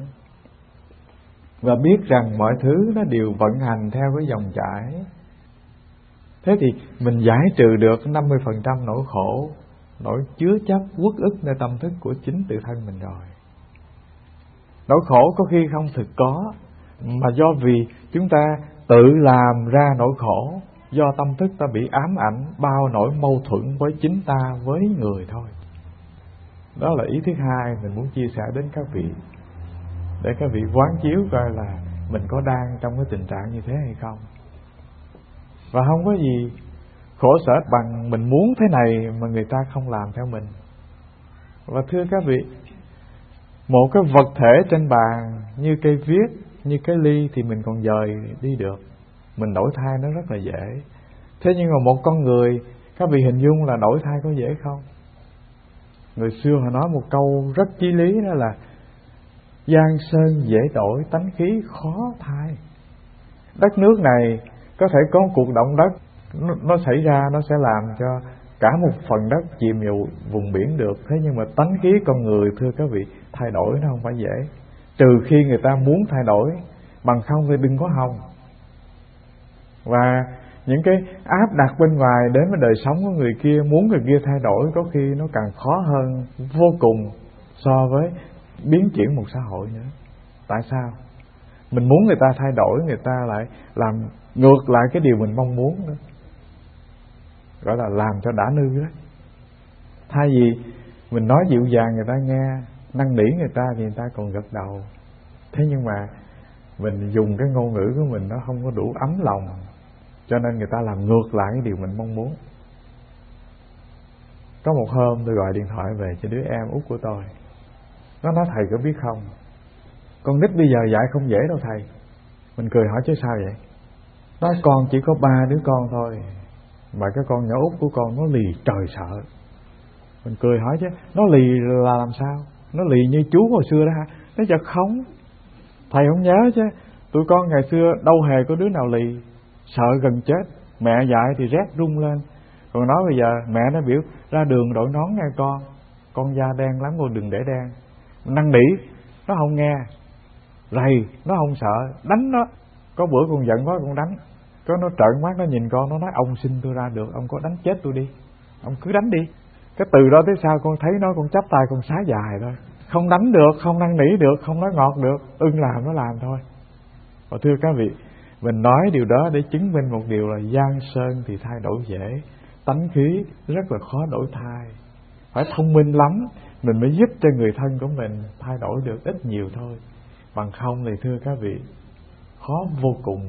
và biết rằng mọi thứ nó đều vận hành theo cái dòng chảy. Thế thì mình giải trừ được năm mươi phần trăm nỗi khổ, nỗi chứa chấp uất ức nơi tâm thức của chính tự thân mình rồi. Nỗi khổ có khi không thực có, mà do vì chúng ta tự làm ra nỗi khổ, do tâm thức ta bị ám ảnh bao nỗi mâu thuẫn với chính ta, với người thôi. Đó là ý thứ hai mình muốn chia sẻ đến các vị, để các vị quán chiếu coi là mình có đang trong cái tình trạng như thế hay không. Và không có gì khổ sở bằng mình muốn thế này mà người ta không làm theo mình. Và thưa các vị, một cái vật thể trên bàn như cây viết, như cái ly thì mình còn dời đi được, mình đổi thay nó rất là dễ. Thế nhưng mà một con người, các vị hình dung là đổi thay có dễ không? Người xưa họ nói một câu rất chí lý, đó là giang sơn dễ đổi, tánh khí khó thay. Đất nước này có thể có một cuộc động đất nó, nó xảy ra, nó sẽ làm cho cả một phần đất chìm vào vùng biển được. Thế nhưng mà tánh khí con người thưa các vị, thay đổi nó không phải dễ, trừ khi người ta muốn thay đổi, bằng không thì đừng có hòng. Và những cái áp đặt bên ngoài đến với đời sống của người kia, muốn người kia thay đổi có khi nó càng khó hơn vô cùng so với biến chuyển một xã hội nữa. Tại sao? Mình muốn người ta thay đổi, người ta lại làm ngược lại cái điều mình mong muốn nữa, gọi là làm cho đã nư đó. Thay vì mình nói dịu dàng người ta nghe, năn nỉ người ta thì người ta còn gật đầu. Thế nhưng mà mình dùng cái ngôn ngữ của mình nó không có đủ ấm lòng, cho nên người ta làm ngược lại cái điều mình mong muốn. Có một hôm tôi gọi điện thoại về cho đứa em út của tôi. Nó nói thầy có biết không, con nít bây giờ dạy không dễ đâu thầy. Mình cười hỏi chứ sao vậy? Nói con chỉ có ba đứa con thôi, mà cái con nhỏ út của con nó lì trời sợ. Mình cười hỏi chứ nó lì là làm sao? Nó lì như chú hồi xưa đó hả? Nó chợt không. Thầy không nhớ chứ, tụi con ngày xưa đâu hề có đứa nào lì, sợ gần chết. Mẹ dạy thì rét run lên. Còn nói bây giờ mẹ nó biểu ra đường đội nón nghe con, con da đen lắm con đừng để đen. Năn nỉ nó không nghe, rầy nó không sợ, đánh nó. Có bữa con giận quá con đánh, có nó trợn mắt nó nhìn con, nó nói ông xin tôi ra được, ông có đánh chết tôi đi, ông cứ đánh đi. Cái từ đó tới sau con thấy nó, con chắp tay con xá dài thôi. Không đánh được, không năn nỉ được, không nói ngọt được, ưng làm nó làm thôi. Và thưa các vị, mình nói điều đó để chứng minh một điều là giang sơn thì thay đổi dễ, tánh khí rất là khó đổi thay. Phải thông minh lắm mình mới giúp cho người thân của mình thay đổi được ít nhiều thôi. Bằng không thì thưa các vị, khó vô cùng.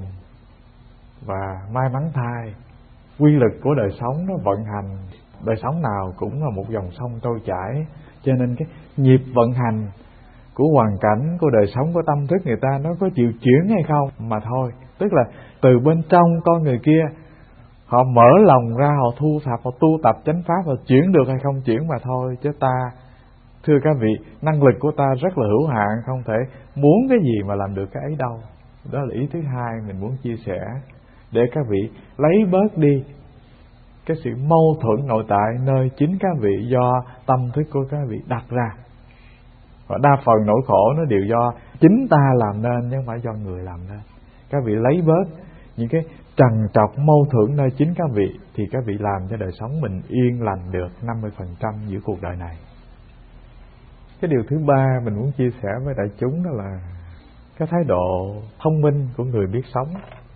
Và may mắn thay, quy lực của đời sống nó vận hành, đời sống nào cũng là một dòng sông trôi chảy, cho nên cái nhịp vận hành của hoàn cảnh, của đời sống, của tâm thức người ta nó có chịu chuyển hay không mà thôi. Tức là từ bên trong con người kia, họ mở lòng ra, họ thu thập, họ tu tập chánh pháp, họ chuyển được hay không chuyển mà thôi. Chứ ta, thưa các vị, năng lực của ta rất là hữu hạn, không thể muốn cái gì mà làm được cái ấy đâu. Đó là ý thứ hai mình muốn chia sẻ, để các vị lấy bớt đi cái sự mâu thuẫn nội tại nơi chính các vị do tâm thức của các vị đặt ra. Và đa phần nỗi khổ nó đều do chính ta làm nên chứ không phải do người làm nên. Các vị lấy bớt những cái trằn trọc mâu thuẫn nơi chính các vị thì các vị làm cho đời sống mình yên lành được năm mươi phần trăm giữa cuộc đời này. Cái điều thứ ba mình muốn chia sẻ với đại chúng đó là cái thái độ thông minh của người biết sống.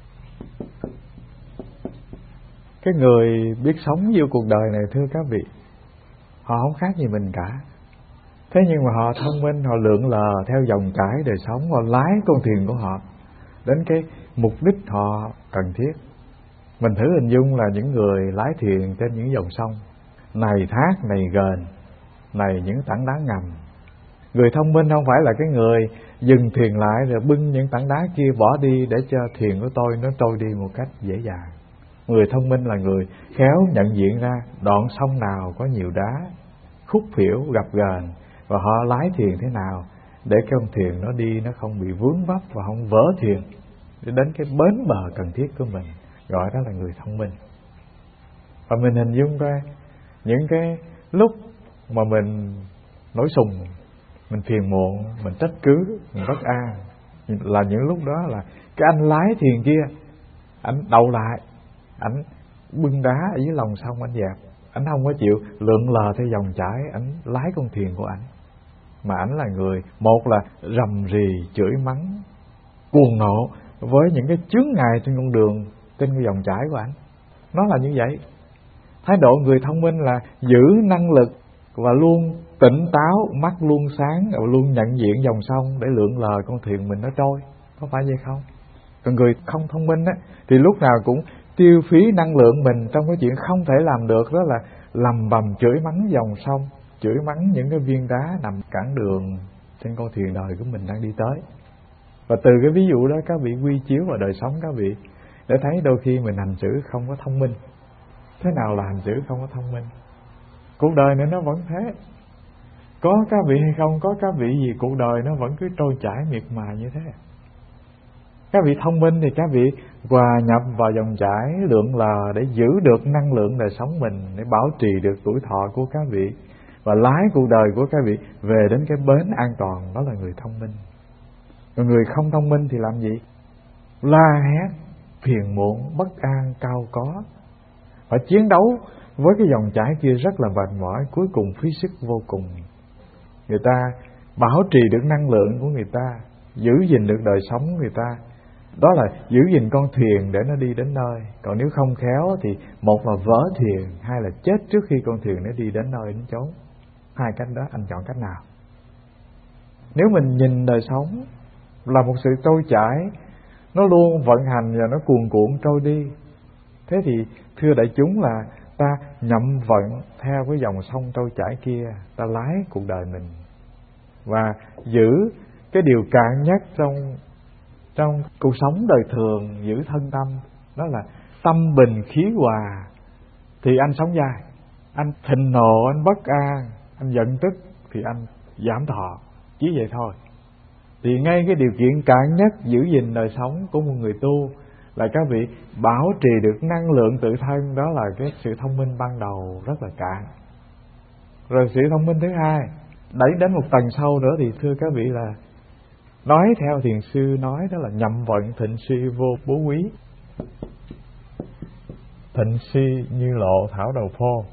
Cái người biết sống giữa cuộc đời này thưa các vị, họ không khác gì mình cả. Thế nhưng mà họ thông minh, họ lượn lờ theo dòng chảy đời sống, họ lái con thuyền của họ đến cái mục đích họ cần thiết. Mình thử hình dung là những người lái thuyền trên những dòng sông, này thác, này ghềnh, này những tảng đá ngầm. Người thông minh không phải là cái người dừng thuyền lại rồi bưng những tảng đá kia bỏ đi để cho thuyền của tôi nó trôi đi một cách dễ dàng. Người thông minh là người khéo nhận diện ra đoạn sông nào có nhiều đá, khúc khuỷu, gập ghềnh, và họ lái thuyền thế nào để cái con thuyền nó đi nó không bị vướng vấp và không vỡ thuyền để đến cái bến bờ cần thiết của mình. Gọi đó là người thông minh. Và mình hình dung coi những cái lúc mà mình nổi sùng, mình phiền muộn, mình trách cứ, mình bất an, là những lúc đó là cái anh lái thuyền kia, anh đậu lại, anh bưng đá ở dưới lòng sông anh dẹp. Anh không có chịu lượn lờ theo dòng chảy, anh lái con thuyền của anh. Mà anh là người, một là rầm rì, chửi mắng, cuồng nộ với những cái chướng ngại trên con đường, trên cái dòng chảy của anh. Nó là như vậy. Thái độ người thông minh là giữ năng lực và luôn tỉnh táo, mắt luôn sáng, và luôn nhận diện dòng sông để lượn lờ con thuyền mình nó trôi. Có phải vậy không? Còn người không thông minh á, thì lúc nào cũng tiêu phí năng lượng mình trong cái chuyện không thể làm được, đó là lầm bầm chửi mắng dòng sông, chửi mắng những cái viên đá nằm cản đường trên con thuyền đời của mình đang đi tới. Và từ cái ví dụ đó các vị quy chiếu vào đời sống các vị để thấy đôi khi mình hành xử không có thông minh. Thế nào là hành xử không có thông minh? Cuộc đời này nó vẫn thế. Có các vị hay không có các vị gì, cuộc đời nó vẫn cứ trôi chảy miệt mài như thế. Các vị thông minh thì các vị hòa nhập vào dòng chảy lượn lờ để giữ được năng lượng đời sống mình, để bảo trì được tuổi thọ của các vị và lái cuộc đời của các vị về đến cái bến an toàn. Đó là người thông minh. Còn người không thông minh thì làm gì? La hét, phiền muộn, bất an, cao có, phải chiến đấu với cái dòng chảy kia rất là mệt mỏi, cuối cùng phí sức vô cùng. Người ta bảo trì được năng lượng của người ta, giữ gìn được đời sống của người ta, đó là giữ gìn con thuyền để nó đi đến nơi. Còn nếu không khéo thì một là vỡ thuyền, hai là chết trước khi con thuyền nó đi đến nơi đến chốn. Hai cách đó anh chọn cách nào? Nếu mình nhìn đời sống là một sự trôi chảy, nó luôn vận hành và nó cuồn cuộn trôi đi, thế thì thưa đại chúng là ta nhậm vận theo cái dòng sông trôi chảy kia, ta lái cuộc đời mình và giữ cái điều cạn nhất trong trong cuộc sống đời thường, giữ thân tâm, đó là tâm bình khí hòa, thì anh sống dài. Anh thịnh nộ, anh bất an, anh giận tức thì anh giảm thọ, chỉ vậy thôi. Thì ngay cái điều kiện cạn nhất giữ gìn đời sống của một người tu là các vị bảo trì được năng lượng tự thân, đó là cái sự thông minh ban đầu rất là cạn. Rồi sự thông minh thứ hai đẩy đến một tầng sâu nữa thì thưa các vị là nói theo thiền sư nói, đó là nhậm vận thịnh suy vô bố quý. Thịnh suy như lộ thảo đầu phô.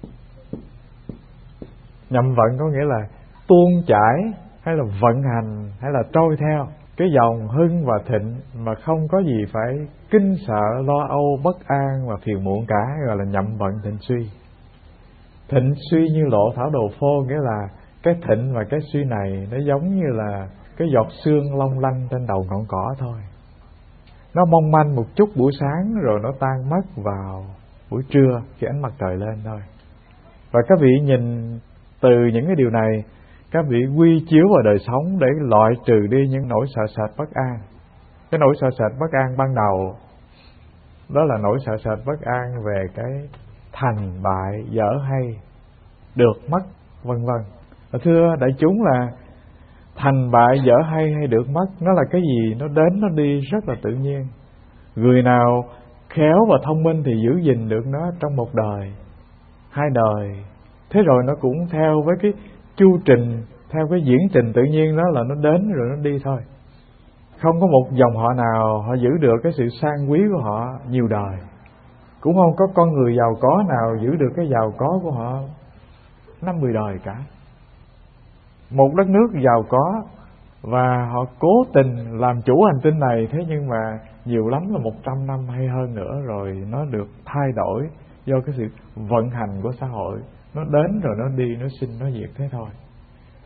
Nhậm vận có nghĩa là tuôn chảy hay là vận hành hay là trôi theo cái dòng hưng và thịnh mà không có gì phải kinh sợ, lo âu, bất an và phiền muộn cả, gọi là nhậm vận thịnh suy. Thịnh suy như lộ thảo đầu phô nghĩa là cái thịnh và cái suy này nó giống như là cái giọt sương long lanh trên đầu ngọn cỏ thôi. Nó mong manh một chút buổi sáng rồi nó tan mất vào buổi trưa khi ánh mặt trời lên thôi. Và các vị nhìn từ những cái điều này, các vị quy chiếu vào đời sống để loại trừ đi những nỗi sợ sệt bất an. Cái nỗi sợ sệt bất an ban đầu đó là nỗi sợ sệt bất an về cái thành bại, dở hay, được mất, vân vân. Thưa đại chúng là thành bại, dở hay hay được mất, nó là cái gì? Nó đến nó đi rất là tự nhiên. Người nào khéo và thông minh thì giữ gìn được nó trong một đời, hai đời. Thế rồi nó cũng theo với cái chu trình, theo cái diễn trình tự nhiên đó là nó đến rồi nó đi thôi. Không có một dòng họ nào họ giữ được cái sự sang quý của họ nhiều đời. Cũng không có con người giàu có nào giữ được cái giàu có của họ năm mười đời cả. Một đất nước giàu có và họ cố tình làm chủ hành tinh này, thế nhưng mà nhiều lắm là một trăm năm hay hơn nữa rồi nó được thay đổi do cái sự vận hành của xã hội. Nó đến rồi nó đi, nó sinh nó diệt thế thôi.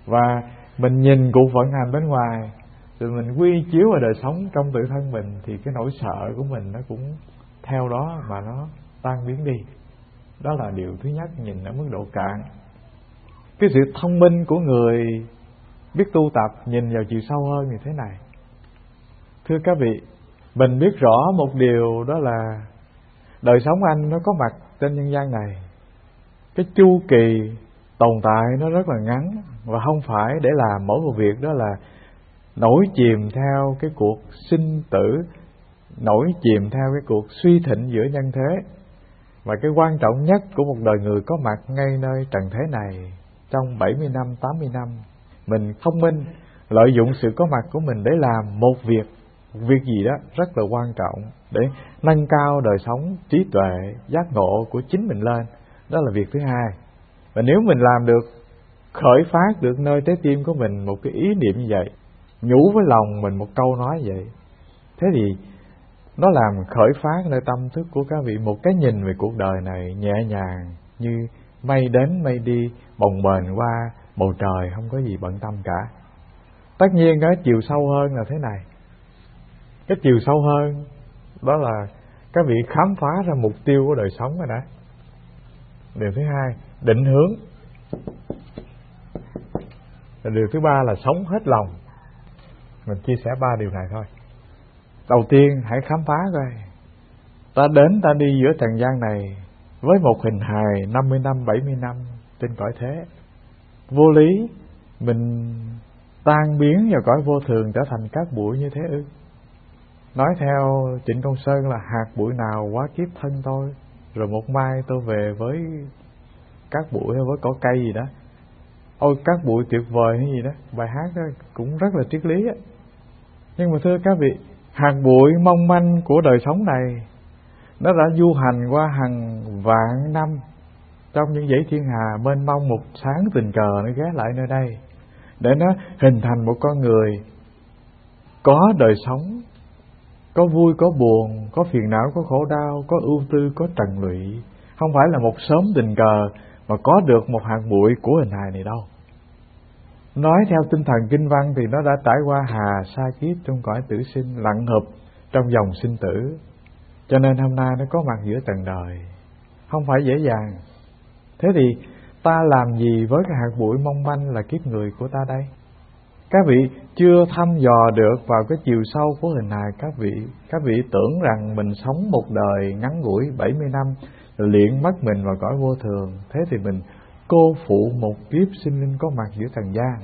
Và mình nhìn cuộc vận hành bên ngoài, rồi mình quy chiếu vào đời sống trong tự thân mình, thì cái nỗi sợ của mình nó cũng theo đó mà nó tan biến đi. Đó là điều thứ nhất, nhìn ở mức độ cạn. Cái sự thông minh của người biết tu tập nhìn vào chiều sâu hơn như thế này. Thưa các vị, mình biết rõ một điều, đó là đời sống anh nó có mặt trên nhân gian này. Cái chu kỳ tồn tại nó rất là ngắn, và không phải để làm mỗi một việc đó là nổi chìm theo cái cuộc sinh tử, nổi chìm theo cái cuộc suy thịnh giữa nhân thế. Và cái quan trọng nhất của một đời người có mặt ngay nơi trần thế này trong bảy mươi năm, tám mươi năm, mình thông minh lợi dụng sự có mặt của mình để làm một việc, một việc gì đó rất là quan trọng để nâng cao đời sống, trí tuệ, giác ngộ của chính mình lên. Đó là việc thứ hai. Và nếu mình làm được, khởi phát được nơi trái tim của mình một cái ý niệm như vậy, nhủ với lòng mình một câu nói vậy, thế thì nó làm khởi phát nơi tâm thức của các vị một cái nhìn về cuộc đời này nhẹ nhàng, như mây đến mây đi, bồng bềnh qua bầu trời, không có gì bận tâm cả. Tất nhiên cái chiều sâu hơn là thế này. Cái chiều sâu hơn đó là các vị khám phá ra mục tiêu của đời sống rồi đó. Điều thứ hai, định hướng. Và điều thứ ba là sống hết lòng. Mình chia sẻ ba điều này thôi. Đầu tiên, hãy khám phá coi, ta đến ta đi giữa trần gian này với một hình hài năm mươi năm, bảy mươi năm trên cõi thế. Vô lý mình tan biến vào cõi vô thường trở thành cát bụi như thế ư? Nói theo Trịnh Công Sơn là hạt bụi nào quá kiếp thân tôi, rồi một mai tôi về với cát bụi hay với cỏ cây gì đó. Ôi cát bụi tuyệt vời hay gì đó, bài hát đó cũng rất là triết lý á. Nhưng mà thưa các vị, hạt bụi mong manh của đời sống này nó đã du hành qua hàng vạn năm trong những dãy thiên hà mênh mông, một sáng tình cờ nó ghé lại nơi đây để nó hình thành một con người có đời sống, có vui có buồn, có phiền não có khổ đau, có ưu tư có trần lụy. Không phải là một sớm tình cờ mà có được một hạt bụi của hình hài này đâu. Nói theo tinh thần kinh văn thì nó đã trải qua hà sa kiếp trong cõi tử sinh, lặn hụp trong dòng sinh tử, cho nên hôm nay nó có mặt giữa trần đời, không phải dễ dàng. Thế thì ta làm gì với cái hạt bụi mong manh là kiếp người của ta đây? Các vị chưa thăm dò được vào cái chiều sâu của hình hài các vị. Các vị tưởng rằng mình sống một đời ngắn ngủi bảy mươi năm rồi liền mất mình vào cõi vô thường. Thế thì mình cô phụ một kiếp sinh linh có mặt giữa trần gian.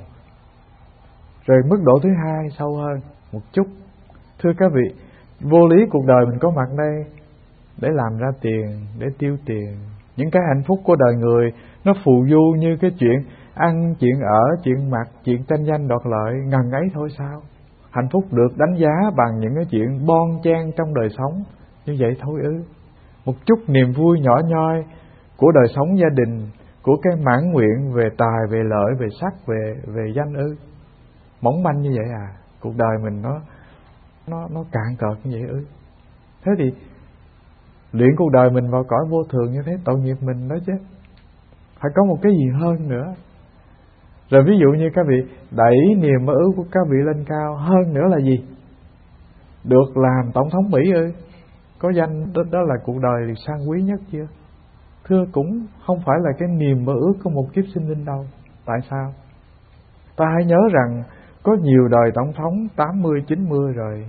Rồi mức độ thứ hai sâu hơn một chút. Thưa các vị, vô lý cuộc đời mình có mặt đây để làm ra tiền, để tiêu tiền. Những cái hạnh phúc của đời người nó phù du như cái chuyện ăn, chuyện ở, chuyện mặc, chuyện tranh danh đoạt lợi ngần ấy thôi sao? Hạnh phúc được đánh giá bằng những cái chuyện bon chen trong đời sống như vậy thôi ư? Một chút niềm vui nhỏ nhoi của đời sống gia đình, của cái mãn nguyện về tài, về lợi, về sắc, về về danh ư? Mỏng manh như vậy à? Cuộc đời mình nó nó nó cạn cợt như vậy ư? Thế thì luyện cuộc đời mình vào cõi vô thường như thế, tội nghiệp mình đó chứ. Phải có một cái gì hơn nữa. Rồi ví dụ như các vị đẩy niềm mơ ước của các vị lên cao hơn nữa là gì? Được làm tổng thống Mỹ ư? Có danh đó, đó là cuộc đời sang quý nhất chưa? Thưa, cũng không phải là cái niềm mơ ước của một kiếp sinh linh đâu. Tại sao? Ta hãy nhớ rằng có nhiều đời tổng thống tám mươi, chín mươi rồi,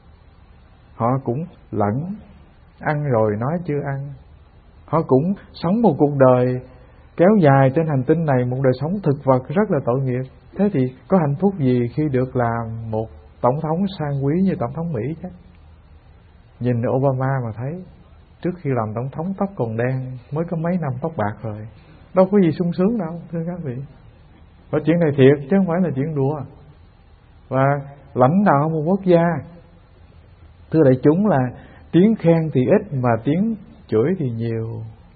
họ cũng lẫn, ăn rồi nói chưa ăn. Họ cũng sống một cuộc đời kéo dài trên hành tinh này, một đời sống thực vật rất là tội nghiệp. Thế thì có hạnh phúc gì khi được làm một tổng thống sang quý như tổng thống Mỹ chứ? Nhìn Obama mà thấy, trước khi làm tổng thống tóc còn đen, mới có mấy năm tóc bạc rồi. Đâu có gì sung sướng đâu, thưa các vị. Và chuyện này thiệt chứ không phải là chuyện đùa. Và lãnh đạo một quốc gia, thưa đại chúng, là tiếng khen thì ít mà tiếng chửi thì nhiều.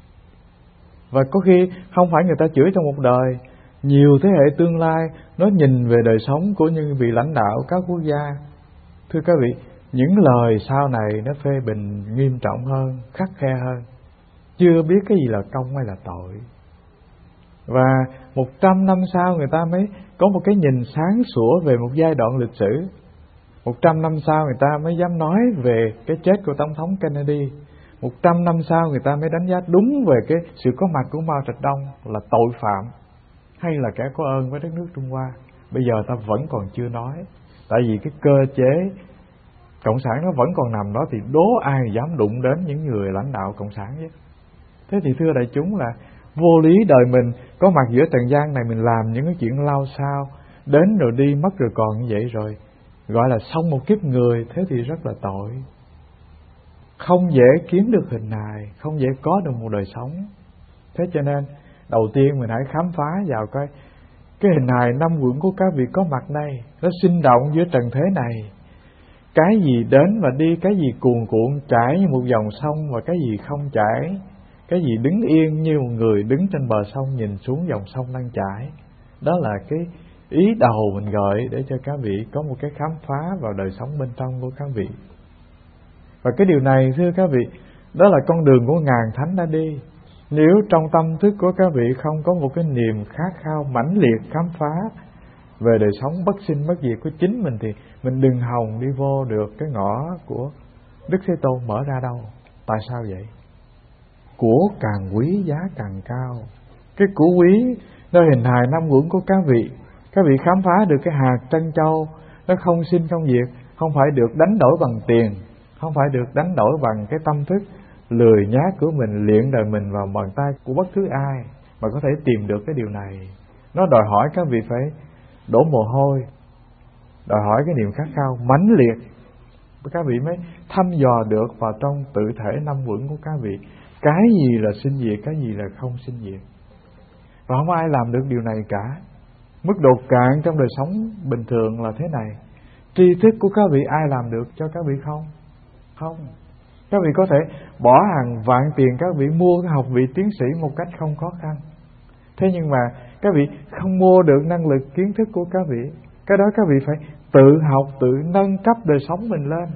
Và có khi không phải người ta chửi trong một đời, nhiều thế hệ tương lai nó nhìn về đời sống của những vị lãnh đạo các quốc gia. Thưa các vị, những lời sau này nó phê bình nghiêm trọng hơn, khắt khe hơn, chưa biết cái gì là công hay là tội. Và một trăm năm sau người ta mới có một cái nhìn sáng sủa về một giai đoạn lịch sử. Một trăm năm sau người ta mới dám nói về cái chết của Tổng thống Kennedy. Một trăm năm sau người ta mới đánh giá đúng về cái sự có mặt của Mao Trạch Đông là tội phạm hay là kẻ có ơn với đất nước Trung Hoa. Bây giờ ta vẫn còn chưa nói. Tại vì cái cơ chế Cộng sản nó vẫn còn nằm đó, thì đố ai dám đụng đến những người lãnh đạo Cộng sản chứ. Thế thì thưa đại chúng là vô lý đời mình có mặt giữa trần gian này, mình làm những cái chuyện lao sao, đến rồi đi mất rồi còn như vậy rồi gọi là xong một kiếp người, thế thì rất là tội. Không dễ kiếm được hình hài, không dễ có được một đời sống. Thế cho nên đầu tiên mình hãy khám phá vào cái cái hình hài năm quận của các vị có mặt đây, nó sinh động giữa trần thế này. Cái gì đến và đi, cái gì cuồn cuộn chảy như một dòng sông, và cái gì không chảy, cái gì đứng yên như một người đứng trên bờ sông nhìn xuống dòng sông đang chảy. Đó là cái ý đầu mình gợi để cho các vị có một cái khám phá vào đời sống bên trong của các vị. Và cái điều này thưa các vị, đó là con đường của ngàn thánh đã đi. Nếu trong tâm thức của các vị không có một cái niềm khát khao mãnh liệt khám phá về đời sống bất sinh bất diệt của chính mình, thì mình đừng hòng đi vô được cái ngõ của Đức Thế Tôn mở ra đâu. Tại sao vậy? Của càng quý giá càng cao. Cái của quý nó hình hài năm uẩn của các vị. Các vị khám phá được cái hạt trân châu, nó không sinh không diệt, không phải được đánh đổi bằng tiền, không phải được đánh đổi bằng cái tâm thức lười nhác của mình, luyện đời mình vào bàn tay của bất cứ ai mà có thể tìm được cái điều này. Nó đòi hỏi các vị phải đổ mồ hôi, đòi hỏi cái niềm khát khao mãnh liệt, các vị mới thăm dò được vào trong tự thể năm uẩn của các vị. Cái gì là sinh diệt, cái gì là không sinh diệt. Và không ai làm được điều này cả. Mức độ cạn trong đời sống bình thường là thế này. Tri thức của các vị ai làm được cho các vị không? Không. Các vị có thể bỏ hàng vạn tiền các vị mua cái học vị tiến sĩ một cách không khó khăn. Thế nhưng mà các vị không mua được năng lực kiến thức của các vị. Cái đó các vị phải tự học, tự nâng cấp đời sống mình lên.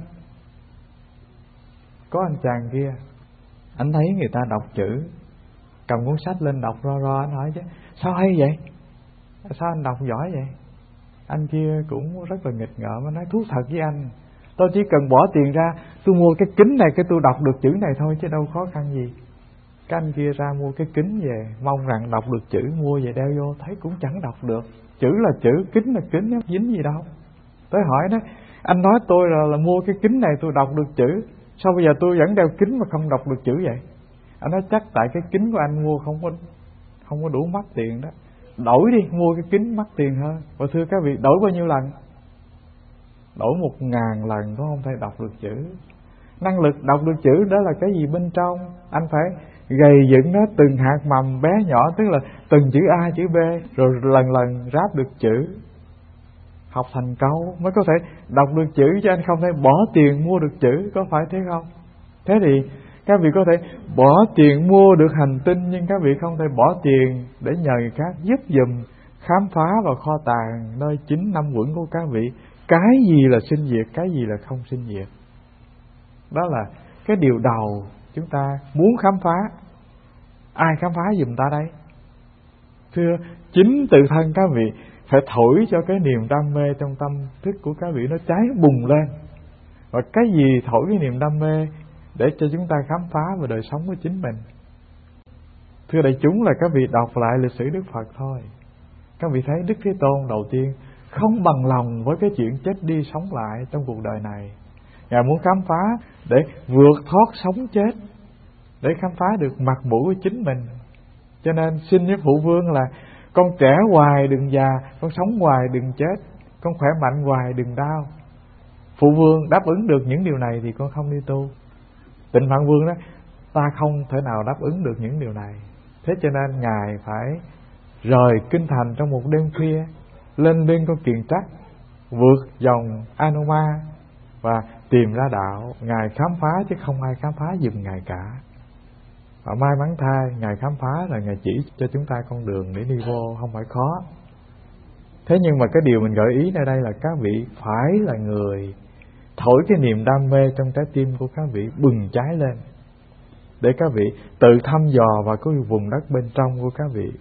Có anh chàng kia, anh thấy người ta đọc chữ, cầm cuốn sách lên đọc ro ro, anh hỏi chứ sao hay vậy? Sao anh đọc giỏi vậy? Anh kia cũng rất là nghịch ngợm, anh nói thú thật với anh, tôi chỉ cần bỏ tiền ra, tôi mua cái kính này, cái tôi đọc được chữ này thôi chứ đâu khó khăn gì. Cái anh kia ra mua cái kính về, mong rằng đọc được chữ, mua về đeo vô, thấy cũng chẳng đọc được. Chữ là chữ, kính là kính, nó dính gì đâu. Tới hỏi đó, anh nói tôi là, là mua cái kính này tôi đọc được chữ, sao bây giờ tôi vẫn đeo kính mà không đọc được chữ vậy? Anh nói chắc tại cái kính của anh mua không có không có đủ mắc tiền đó. Đổi đi, mua cái kính mắc tiền hơn. Và thưa các vị, đổi bao nhiêu lần? Đổi một ngàn lần cũng không thể đọc được chữ. Năng lực đọc được chữ đó là cái gì bên trong? Anh phải gầy dựng nó từng hạt mầm bé nhỏ, tức là từng chữ A, chữ B, rồi lần lần ráp được chữ, học thành câu mới có thể đọc được chữ, chứ anh không thể bỏ tiền mua được chữ, có phải thế không? Thế thì các vị có thể bỏ tiền mua được hành tinh, nhưng các vị không thể bỏ tiền để nhờ người khác giúp dùm khám phá vào kho tàng nơi chính năm uẩn của các vị. Cái gì là sinh diệt, cái gì là không sinh diệt. Đó là cái điều đầu chúng ta muốn khám phá. Ai khám phá giùm ta đây? Thưa, chính tự thân các vị phải thổi cho cái niềm đam mê trong tâm thức của các vị nó cháy bùng lên. Và cái gì thổi cái niềm đam mê để cho chúng ta khám phá về đời sống của chính mình? Thưa đại chúng, là các vị đọc lại lịch sử Đức Phật thôi. Các vị thấy Đức Thế Tôn đầu tiên không bằng lòng với cái chuyện chết đi sống lại trong cuộc đời này. Ngài muốn khám phá để vượt thoát sống chết, để khám phá được mặt mũi của chính mình. Cho nên xin với Phụ Vương là con trẻ hoài đừng già, con sống hoài đừng chết, con khỏe mạnh hoài đừng đau. Phụ Vương đáp ứng được những điều này thì con không đi tu. Tịnh Phạn Vương đó, ta không thể nào đáp ứng được những điều này. Thế cho nên Ngài phải rời kinh thành trong một đêm khuya, lên bên con kiền trắc, vượt dòng Anoma và tìm ra đạo. Ngài khám phá chứ không ai khám phá giùm Ngài cả. Và may mắn thay, Ngài khám phá là Ngài chỉ cho chúng ta con đường để đi vô, không phải khó. Thế nhưng mà cái điều mình gợi ý nơi đây là các vị phải là người thổi cái niềm đam mê trong trái tim của các vị bừng cháy lên, để các vị tự thăm dò vào cái vùng đất bên trong của các vị.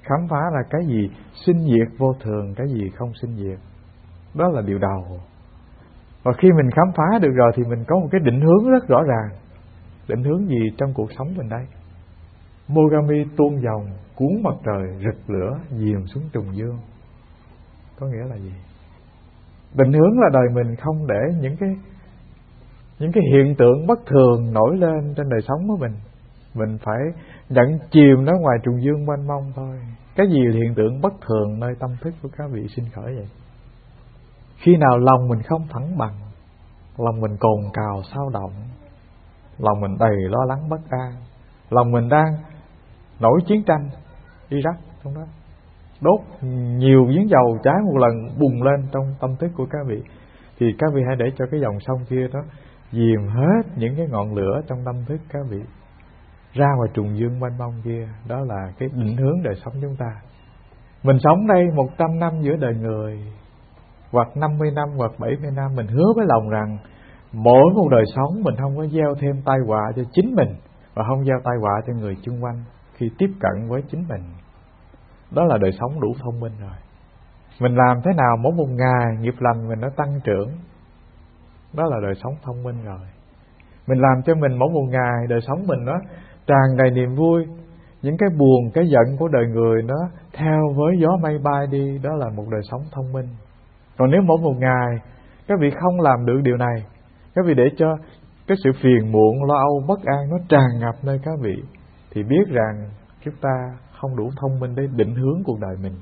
khám phá là cái gì sinh diệt vô thường, cái gì không sinh diệt. Đó là điều đầu. Và khi mình khám phá được rồi thì mình có một cái định hướng rất rõ ràng. Định hướng gì trong cuộc sống mình đây? Mogami tuôn dòng, cuốn mặt trời, rực lửa, dìm xuống trùng dương. Có nghĩa là gì? Định hướng là đời mình không để những cái những cái hiện tượng bất thường nổi lên trên đời sống của mình. Mình phải nhận chìm nó ngoài trùng dương mênh mông thôi. Cái gì là hiện tượng bất thường nơi tâm thức của các vị sinh khởi vậy? Khi nào lòng mình không thẳng bằng, lòng mình cồn cào xao động, lòng mình đầy lo lắng bất an, lòng mình đang nổi chiến tranh Iraq trong đó, đốt nhiều giếng dầu cháy một lần bùng lên trong tâm thức của các vị, thì các vị hãy để cho cái dòng sông kia đó dìm hết những cái ngọn lửa trong tâm thức các vị ra ngoài trùng dương mênh mông kia. Đó là cái định hướng đời sống chúng ta. Mình sống đây một trăm năm giữa đời người, hoặc năm mươi năm, hoặc bảy mươi năm, mình hứa với lòng rằng mỗi một đời sống mình không có gieo thêm tai họa cho chính mình, và không gieo tai họa cho người chung quanh khi tiếp cận với chính mình. Đó là đời sống đủ thông minh rồi. Mình làm thế nào mỗi một ngày nghiệp lành mình nó tăng trưởng, đó là đời sống thông minh rồi. Mình làm cho mình mỗi một ngày đời sống mình nó tràn đầy niềm vui. Những cái buồn, cái giận của đời người nó theo với gió mây bay đi, đó là một đời sống thông minh. Còn nếu mỗi một ngày các vị không làm được điều này, các vị để cho cái sự phiền muộn, lo âu, bất an nó tràn ngập nơi các vị, thì biết rằng chúng ta không đủ thông minh để định hướng cuộc đời mình.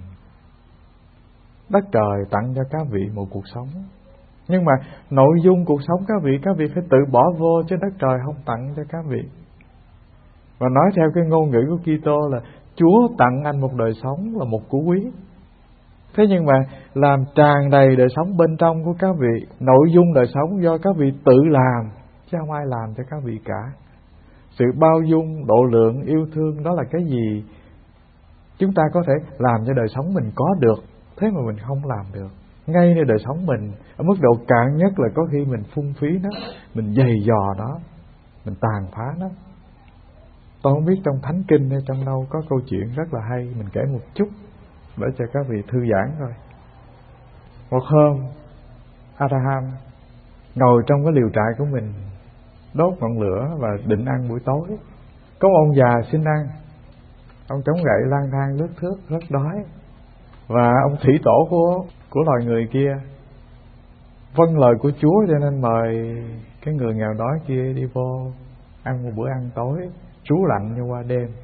Đất trời tặng cho các vị một cuộc sống, nhưng mà nội dung cuộc sống các vị, các vị phải tự bỏ vô, chứ đất trời không tặng cho các vị. Và nói theo cái ngôn ngữ của Kitô là Chúa tặng anh một đời sống là một của quý. Thế nhưng mà làm tràn đầy đời sống bên trong của các vị, nội dung đời sống do các vị tự làm, chứ không ai làm cho các vị cả. Sự bao dung, độ lượng, yêu thương, đó là cái gì chúng ta có thể làm cho đời sống mình có được, thế mà mình không làm được. Ngay nơi đời sống mình, ở mức độ cạn nhất là có khi mình phung phí nó, mình giày dò nó, mình tàn phá nó. Tôi không biết trong Thánh Kinh hay trong đâu có câu chuyện rất là hay, mình kể một chút để cho các vị thư giãn thôi. Một hôm, Abraham ngồi trong cái liều trại của mình, đốt ngọn lửa và định ăn buổi tối. Có ông già xin ăn, ông chống gậy lang thang lướt thướt rất đói, và ông thủy tổ của của loài người kia vâng lời của Chúa, cho nên mời cái người nghèo đói kia đi vô ăn một bữa ăn tối trú lạnh như qua đêm.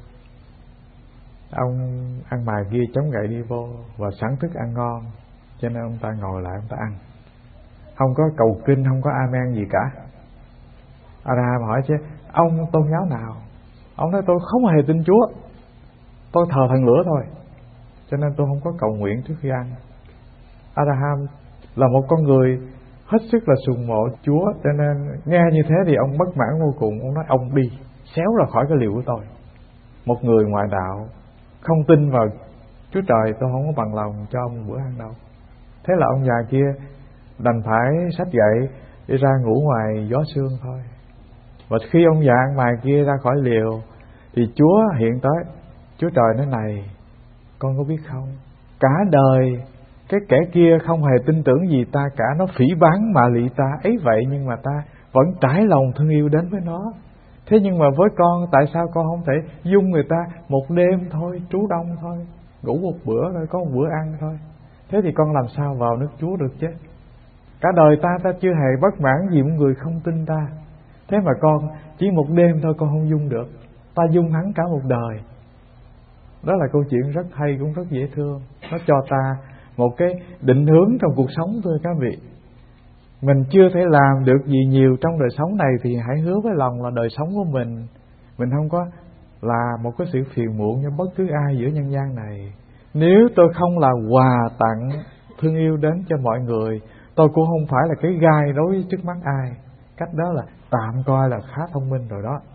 Ông ăn mài kia chống gậy đi vô và sẵn thức ăn ngon, cho nên ông ta ngồi lại ông ta ăn, không có cầu kinh, không có amen gì cả. Abraham hỏi chứ ông tôn giáo nào? Ông nói tôi không hề tin Chúa, tôi thờ thần lửa thôi, cho nên tôi không có cầu nguyện trước khi ăn. Abraham là một con người hết sức là sùng mộ Chúa, cho nên nghe như thế thì ông bất mãn vô cùng. Ông nói ông đi xéo ra khỏi cái liều của tôi. Một người ngoại đạo không tin vào Chúa Trời, tôi không có bằng lòng cho ông một bữa ăn đâu. Thế là ông già kia đành phải xách gậy đi ra ngủ ngoài gió sương thôi. Và khi ông già ăn mài kia ra khỏi liều thì Chúa hiện tới. Chúa Trời nói này, con có biết không, cả đời cái kẻ kia không hề tin tưởng gì ta cả, nó phỉ báng mạ lị ta ấy vậy, nhưng mà ta vẫn trải lòng thương yêu đến với nó. Thế nhưng mà với con, tại sao con không thể dung người ta một đêm thôi, trú đông thôi, ngủ một bữa thôi, có một bữa ăn thôi? Thế thì con làm sao vào nước Chúa được chứ? Cả đời ta ta chưa hề bất mãn gì một người không tin ta, thế mà con chỉ một đêm thôi con không dung được, ta dung hắn cả một đời. Đó là câu chuyện rất hay, cũng rất dễ thương. Nó cho ta một cái định hướng trong cuộc sống thôi các vị. Mình chưa thể làm được gì nhiều trong đời sống này thì hãy hứa với lòng là đời sống của mình, mình không có là một cái sự phiền muộn cho bất cứ ai giữa nhân gian này. Nếu tôi không là quà tặng thương yêu đến cho mọi người, tôi cũng không phải là cái gai đối với trước mắt ai. Cách đó là tạm coi là khá thông minh rồi đó.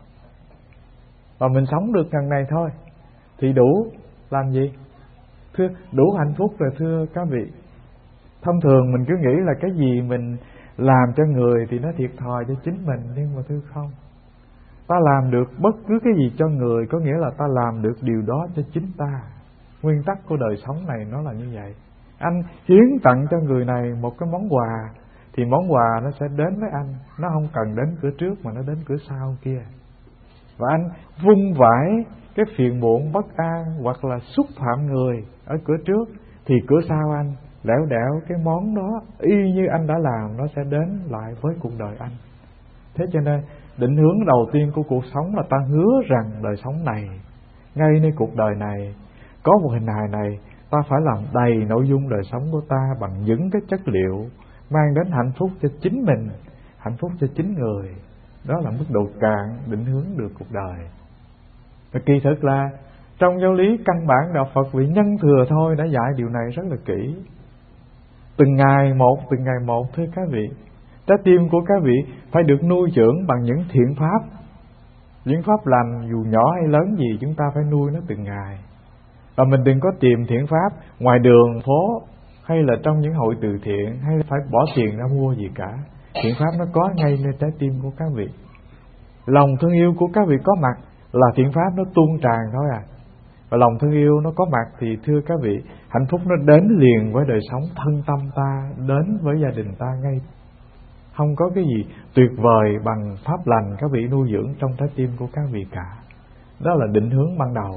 Và mình sống được ngần này thôi thì đủ làm gì? Thưa, đủ hạnh phúc rồi thưa các vị. Thông thường mình cứ nghĩ là cái gì mình làm cho người thì nó thiệt thòi cho chính mình, nhưng mà thưa không. Ta làm được bất cứ cái gì cho người có nghĩa là ta làm được điều đó cho chính ta. Nguyên tắc của đời sống này nó là như vậy. Anh hiến tặng cho người này một cái món quà thì món quà nó sẽ đến với anh, nó không cần đến cửa trước mà nó đến cửa sau kia. Và anh vung vãi cái phiền muộn bất an hoặc là xúc phạm người ở cửa trước thì cửa sau anh lẻo đẻo cái món đó y như anh đã làm nó sẽ đến lại với cuộc đời anh. Thế cho nên định hướng đầu tiên của cuộc sống là ta hứa rằng đời sống này, ngay nơi cuộc đời này, có một hình hài này, ta phải làm đầy nội dung đời sống của ta bằng những cái chất liệu mang đến hạnh phúc cho chính mình, hạnh phúc cho chính người. Đó là mức độ cạn định hướng được cuộc đời. Và kỳ thực là trong giáo lý căn bản đạo Phật vị Nhân Thừa thôi đã dạy điều này rất là kỹ. Từng ngày một, từng ngày một thưa các vị, trái tim của các vị phải được nuôi dưỡng bằng những thiện pháp. Những pháp lành dù nhỏ hay lớn gì chúng ta phải nuôi nó từng ngày. Và mình đừng có tìm thiện pháp ngoài đường phố hay là trong những hội từ thiện hay là phải bỏ tiền ra mua gì cả. Thiện pháp nó có ngay nơi trái tim của các vị. Lòng thương yêu của các vị có mặt là thiện pháp nó tuôn tràn thôi à. Và lòng thương yêu nó có mặt thì thưa các vị, hạnh phúc nó đến liền với đời sống thân tâm ta, đến với gia đình ta ngay. Không có cái gì tuyệt vời bằng pháp lành các vị nuôi dưỡng trong trái tim của các vị cả. Đó là định hướng ban đầu.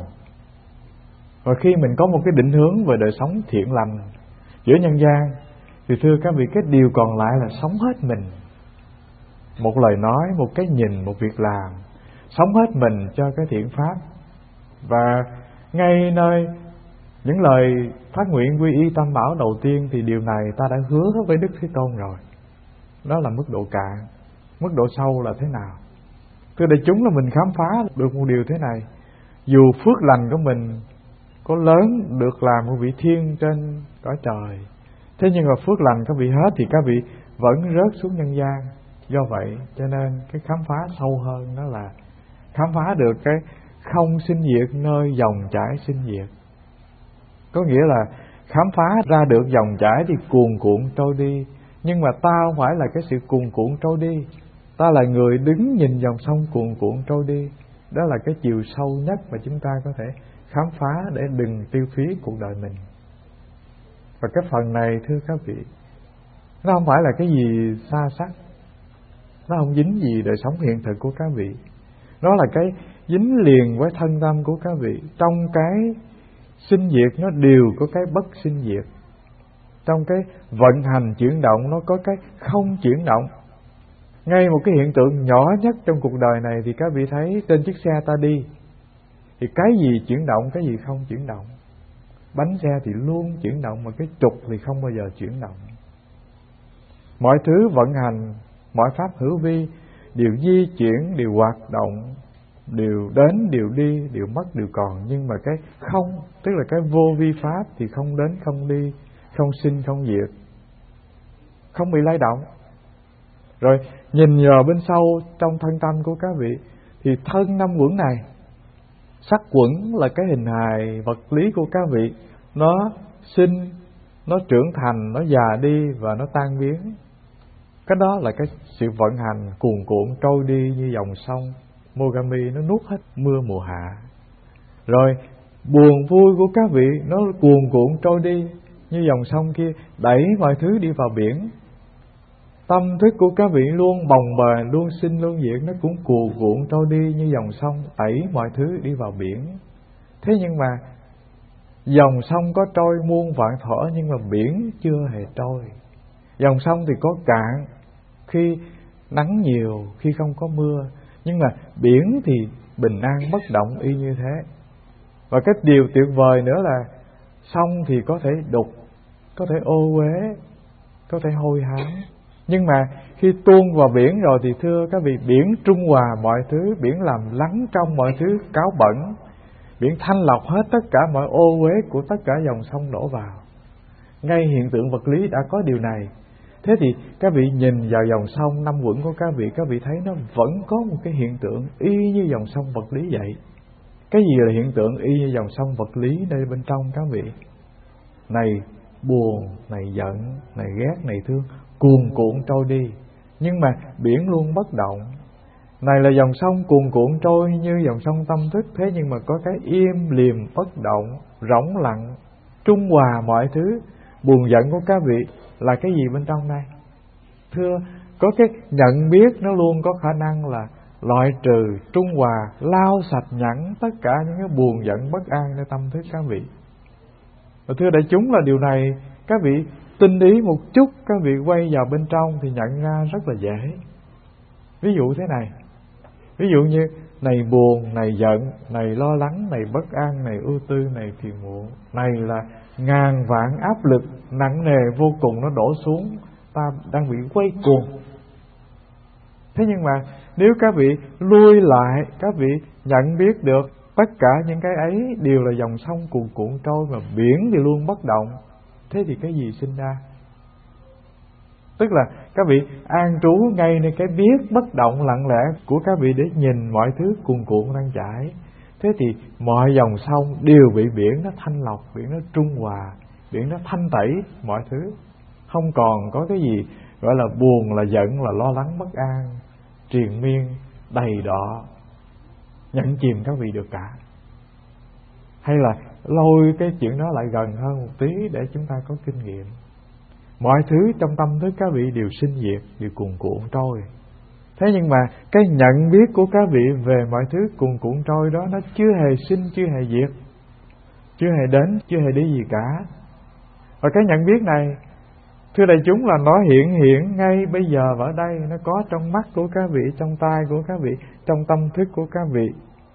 Và khi mình có một cái định hướng về đời sống thiện lành giữa nhân gian thì thưa các vị, cái điều còn lại là sống hết mình. Một lời nói, một cái nhìn, một việc làm, sống hết mình cho cái thiện pháp. Và ngay nơi những lời phát nguyện quy y tam bảo đầu tiên thì điều này ta đã hứa với Đức Thế Tôn rồi. Đó là mức độ cạn. Mức độ sâu là thế nào? Thưa đại chúng, là mình khám phá được một điều thế này. Dù phước lành của mình có lớn được làm một vị thiên trên cõi trời, thế nhưng mà phước lành các vị hết thì các vị vẫn rớt xuống nhân gian. Do vậy cho nên cái khám phá sâu hơn đó là khám phá được cái không sinh diệt nơi dòng chảy sinh diệt. Có nghĩa là khám phá ra được dòng chảy thì cuồn cuộn trôi đi, nhưng mà ta không phải là cái sự cuồn cuộn trôi đi, ta là người đứng nhìn dòng sông cuồn cuộn trôi đi. Đó là cái chiều sâu nhất mà chúng ta có thể khám phá để đừng tiêu phí cuộc đời mình. Và cái phần này thưa các vị, nó không phải là cái gì xa sắc, nó không dính gì đời sống hiện thực của các vị. Nó là cái dính liền với thân tâm của các vị. Trong cái sinh diệt nó đều có cái bất sinh diệt. Trong cái vận hành chuyển động nó có cái không chuyển động. Ngay một cái hiện tượng nhỏ nhất trong cuộc đời này thì các vị thấy trên chiếc xe ta đi thì cái gì chuyển động, cái gì không chuyển động. Bánh xe thì luôn chuyển động mà cái trục thì không bao giờ chuyển động. Mọi thứ vận hành, mọi pháp hữu vi đều di chuyển, đều hoạt động, đều đến, đều đi, đều mất, đều còn. Nhưng mà cái không, tức là cái vô vi pháp thì không đến, không đi, không sinh, không diệt, không bị lay động. Rồi nhìn vào bên sâu trong thân tâm của các vị thì thân năm quẩn này, sắc quẩn là cái hình hài vật lý của các vị, nó sinh, nó trưởng thành, nó già đi và nó tan biến. Cái đó là cái sự vận hành cuồn cuộn trôi đi như dòng sông Mogami, nó nuốt hết mưa mùa hạ. Rồi buồn vui của các vị nó cuồn cuộn trôi đi như dòng sông kia, đẩy mọi thứ đi vào biển. Tâm thức của các vị luôn bồng bềnh, luôn sinh luôn diệt, nó cũng cuồn cuộn trôi đi như dòng sông, đẩy mọi thứ đi vào biển. Thế nhưng mà dòng sông có trôi muôn vạn thuở nhưng mà biển chưa hề trôi. Dòng sông thì có cạn khi nắng nhiều, khi không có mưa, nhưng mà biển thì bình an bất động y như thế. Và cái điều tuyệt vời nữa là sông thì có thể đục, có thể ô uế, có thể hôi hám, nhưng mà khi tuôn vào biển rồi thì thưa các vị, biển trung hòa mọi thứ, biển làm lắng trong mọi thứ cáo bẩn, biển thanh lọc hết tất cả mọi ô uế của tất cả dòng sông đổ vào. Ngay hiện tượng vật lý đã có điều này. Thế thì các vị nhìn vào dòng sông năm quẩn của các vị, các vị thấy nó vẫn có một cái hiện tượng y như dòng sông vật lý vậy. Cái gì là hiện tượng y như dòng sông vật lý đây bên trong các vị? Này buồn, này giận, này ghét, này thương, cuồn cuộn trôi đi. Nhưng mà biển luôn bất động. Này là dòng sông cuồn cuộn trôi như dòng sông tâm thức, thế nhưng mà có cái im liềm bất động, rỗng lặng, trung hòa mọi thứ. Buồn giận của các vị là cái gì bên trong đây? Thưa, có cái nhận biết nó luôn có khả năng là loại trừ, trung hòa, lau sạch nhẵn tất cả những cái buồn giận bất anในtâm thức các vị. Và thưa đại chúng là điều này các vị tinh ý một chút, các vị quay vào bên trong thì nhận ra rất là dễ. Ví dụ thế này, ví dụ như này buồn, này giận, này lo lắng, này bất an, này ưu tư, này phiền muộn, này là ngàn vạn áp lực nặng nề vô cùng nó đổ xuống, ta đang bị quay cuồng. Thế nhưng mà nếu các vị lui lại, các vị nhận biết được tất cả những cái ấy đều là dòng sông cuồn cuộn trôi, mà biển thì luôn bất động, thế thì cái gì sinh ra? Tức là các vị an trú ngay nơi cái biết bất động lặng lẽ của các vị để nhìn mọi thứ cuồn cuộn đang chảy. Thế thì mọi dòng sông đều bị biển nó thanh lọc, biển nó trung hòa, biển nó thanh tẩy mọi thứ. Không còn có cái gì gọi là buồn, là giận, là lo lắng bất an triền miên đầy đọ nhận chìm các vị được cả. Hay là lôi cái chuyện đó lại gần hơn một tí để chúng ta có kinh nghiệm. Mọi thứ trong tâm thức các vị đều sinh diệt, đều cuồn cuộn trôi. Thế nhưng mà cái nhận biết của các vị về mọi thứ cuồn cuộn trôi đó nó chưa hề sinh, chưa hề diệt, chưa hề đến, chưa hề đi gì cả. Và cái nhận biết này, thưa đại chúng, là nó hiện hiện ngay bây giờ và ở đây. Nó có trong mắt của các vị, trong tai của các vị, trong tâm thức của các vị.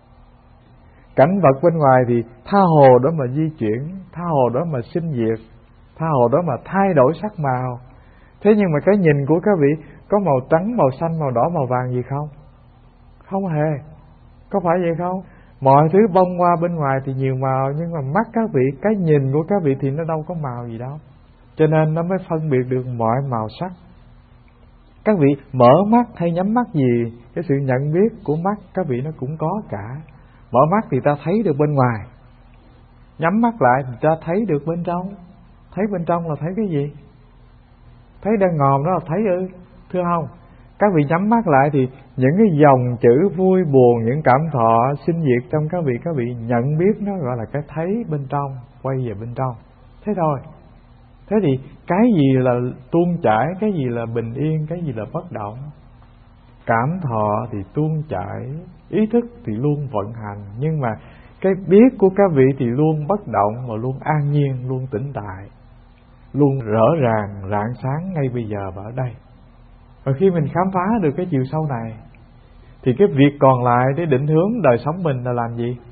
Cảnh vật bên ngoài thì tha hồ đó mà di chuyển, tha hồ đó mà sinh diệt, tha hồ đó mà thay đổi sắc màu. Thế nhưng mà cái nhìn của các vị có màu trắng, màu xanh, màu đỏ, màu vàng gì không? Không hề. Có phải vậy không? Mọi thứ bông qua bên ngoài thì nhiều màu, nhưng mà mắt các vị, cái nhìn của các vị thì nó đâu có màu gì đâu. Cho nên nó mới phân biệt được mọi màu sắc. Các vị mở mắt hay nhắm mắt gì, cái sự nhận biết của mắt các vị nó cũng có cả. Mở mắt thì ta thấy được bên ngoài, nhắm mắt lại thì ta thấy được bên trong. Thấy bên trong là thấy cái gì? Thấy đang ngòm đó là thấy ư? Thưa không? Các vị nhắm mắt lại thì những cái dòng chữ vui buồn, những cảm thọ sinh diệt trong các vị, các vị nhận biết nó gọi là cái thấy bên trong, quay về bên trong. Thế thôi. Thế thì cái gì là tuôn chảy, cái gì là bình yên, cái gì là bất động? Cảm thọ thì tuôn chảy, ý thức thì luôn vận hành, nhưng mà cái biết của các vị thì luôn bất động và luôn an nhiên, luôn tĩnh tại, luôn rõ ràng, rạng sáng ngay bây giờ và ở đây. Và khi mình khám phá được cái chiều sâu này thì cái việc còn lại để định hướng đời sống mình là làm gì?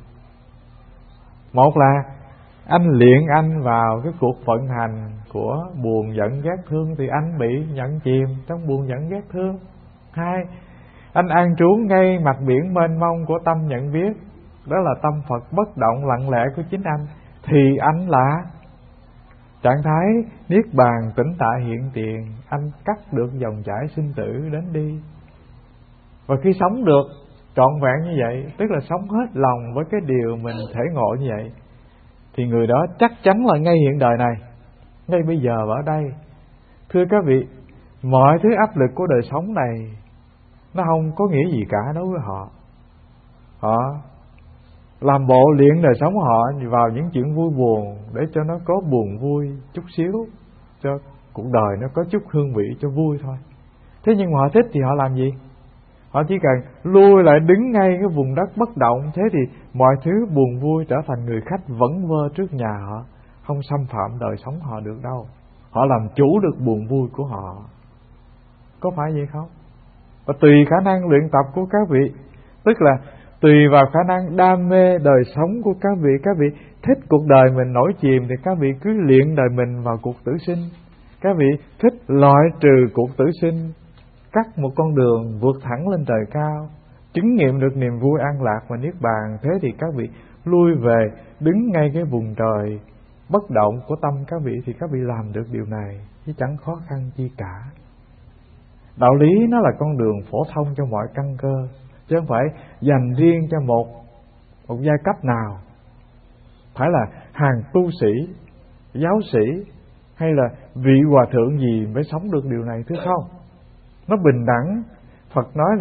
Một là anh luyện anh vào cái cuộc vận hành của buồn giận ghét thương thì anh bị nhận chìm trong buồn giận ghét thương. Hai, anh an trú ngay mặt biển mênh mông của tâm nhận biết, đó là tâm Phật bất động lặng lẽ của chính anh, thì anh là trạng thái niết bàn tĩnh tại hiện tiền. Anh cắt được dòng chảy sinh tử đến đi. Và khi sống được trọn vẹn như vậy, tức là sống hết lòng với cái điều mình thể ngộ như vậy, thì người đó chắc chắn là ngay hiện đời này, ngay bây giờ và ở đây. Thưa các vị, mọi thứ áp lực của đời sống này nó không có nghĩa gì cả đối với họ. Họ làm bộ luyện đời sống họ vào những chuyện vui buồn để cho nó có buồn vui chút xíu, cho cuộc đời nó có chút hương vị cho vui thôi. Thế nhưng mà họ thích thì họ làm gì? Họ chỉ cần lui lại đứng ngay cái vùng đất bất động, thế thì mọi thứ buồn vui trở thành người khách vẩn vơ trước nhà họ, không xâm phạm đời sống họ được đâu. Họ làm chủ được buồn vui của họ. Có phải vậy không? Và tùy khả năng luyện tập của các vị, tức là tùy vào khả năng đam mê đời sống của các vị. Các vị thích cuộc đời mình nổi chìm thì các vị cứ luyện đời mình vào cuộc tử sinh. Các vị thích loại trừ cuộc tử sinh, cắt một con đường vượt thẳng lên trời cao, chứng nghiệm được niềm vui an lạc và niết bàn, thế thì các vị lui về đứng ngay cái vùng trời bất động của tâm các vị, thì các vị làm được điều này chứ chẳng khó khăn chi cả. Đạo lý nó là con đường phổ thông cho mọi căn cơ, chứ không phải dành riêng cho một một giai cấp nào, phải là hàng tu sĩ, giáo sĩ hay là vị hòa thượng gì mới sống được điều này, thứ không? Nó bình đẳng. Phật nói là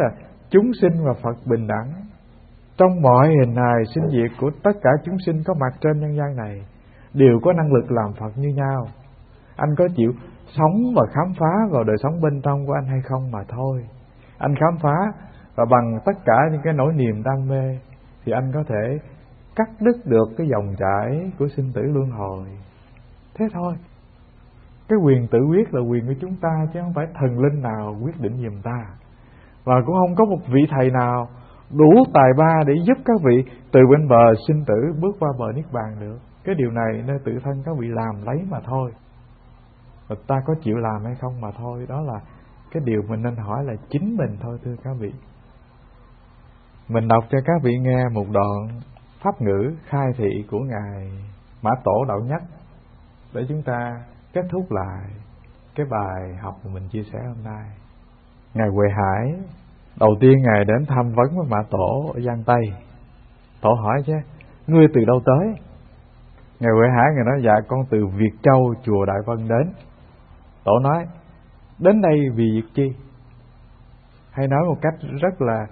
chúng sinh và Phật bình đẳng. Trong mọi hình hài sinh diệt của tất cả chúng sinh có mặt trên nhân gian này đều có năng lực làm Phật như nhau. Anh có chịu sống và khám phá vào đời sống bên trong của anh hay không mà thôi. Anh khám phá và bằng tất cả những cái nỗi niềm đam mê thì anh có thể cắt đứt được cái dòng chảy của sinh tử luân hồi. Thế thôi. Cái quyền tự quyết là quyền của chúng ta, chứ không phải thần linh nào quyết định giùm ta. Và cũng không có một vị thầy nào đủ tài ba để giúp các vị từ bên bờ sinh tử bước qua bờ niết bàn được. Cái điều này nên tự thân các vị làm lấy mà thôi. Và ta có chịu làm hay không mà thôi. Đó là cái điều mình nên hỏi là chính mình thôi, thưa các vị. Mình đọc cho các vị nghe một đoạn pháp ngữ khai thị của Ngài Mã Tổ Đạo Nhất để chúng ta kết thúc lại cái bài học mà mình chia sẻ hôm nay. Ngài Huệ Hải đầu tiên Ngài đến tham vấn với Mã Tổ ở Giang Tây. Tổ hỏi chứ, ngươi từ đâu tới? Ngài Huệ Hải Ngài nói, dạ con từ Việt Châu chùa Đại Vân đến. Tổ nói, đến đây vì việc chi? Hay nói một cách rất là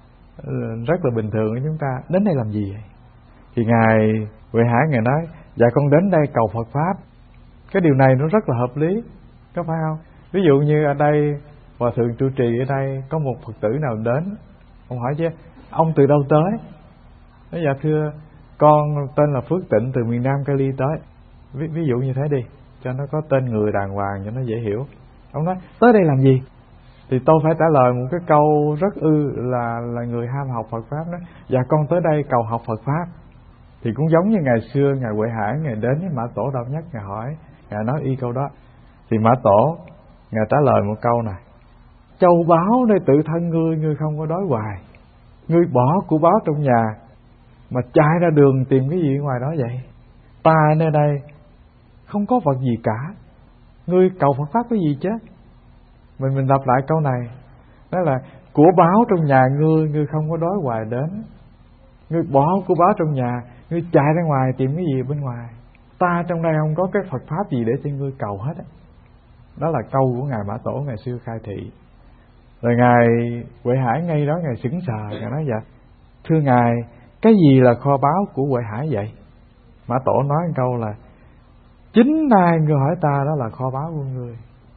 rất là bình thường của chúng ta, đến đây làm gì vậy? Thì Ngài Huệ Hải Ngài nói, dạ con đến đây cầu Phật Pháp. Cái điều này nó rất là hợp lý, có phải không? Ví dụ như ở đây Hòa Thượng trụ trì ở đây có một Phật tử nào đến, ông hỏi chứ, ông từ đâu tới? Nói dạ thưa, con tên là Phước Tịnh từ miền Nam Cali tới. Ví, ví dụ như thế đi, cho nó có tên người đàng hoàng, cho nó dễ hiểu. Ông nói, tới đây làm gì? Thì tôi phải trả lời một cái câu rất ư là là người ham học Phật Pháp đó. Dạ con tới đây cầu học Phật Pháp. Thì cũng giống như ngày xưa Ngài Huệ Hải Ngài đến với Mã Tổ Đạo Nhất, Ngài hỏi, Ngài nói y câu đó. Thì Mã Tổ Ngài trả lời một câu này, châu báu nơi tự thân ngươi, ngươi không có đói hoài. Ngươi bỏ của báo trong nhà mà chạy ra đường tìm cái gì ngoài đó vậy? Ta nơi đây không có vật gì cả, ngươi cầu Phật Pháp cái gì chứ? Mình mình lặp lại câu này, đó là của báo trong nhà ngươi, ngươi không có đói hoài đến. Ngươi bỏ của báo trong nhà, ngươi chạy ra ngoài tìm cái gì bên ngoài. Ta trong đây không có cái Phật Pháp gì để cho ngươi cầu hết. Đó là câu của Ngài Mã Tổ ngày xưa khai thị. Rồi Ngài Huệ Hải ngay đó Ngài sững sờ, Ngài nói dạ thưa Ngài, cái gì là kho báu của Huệ Hải vậy? Mã Tổ nói một câu là, chính nay ngươi hỏi ta đó là kho báu của ngươi,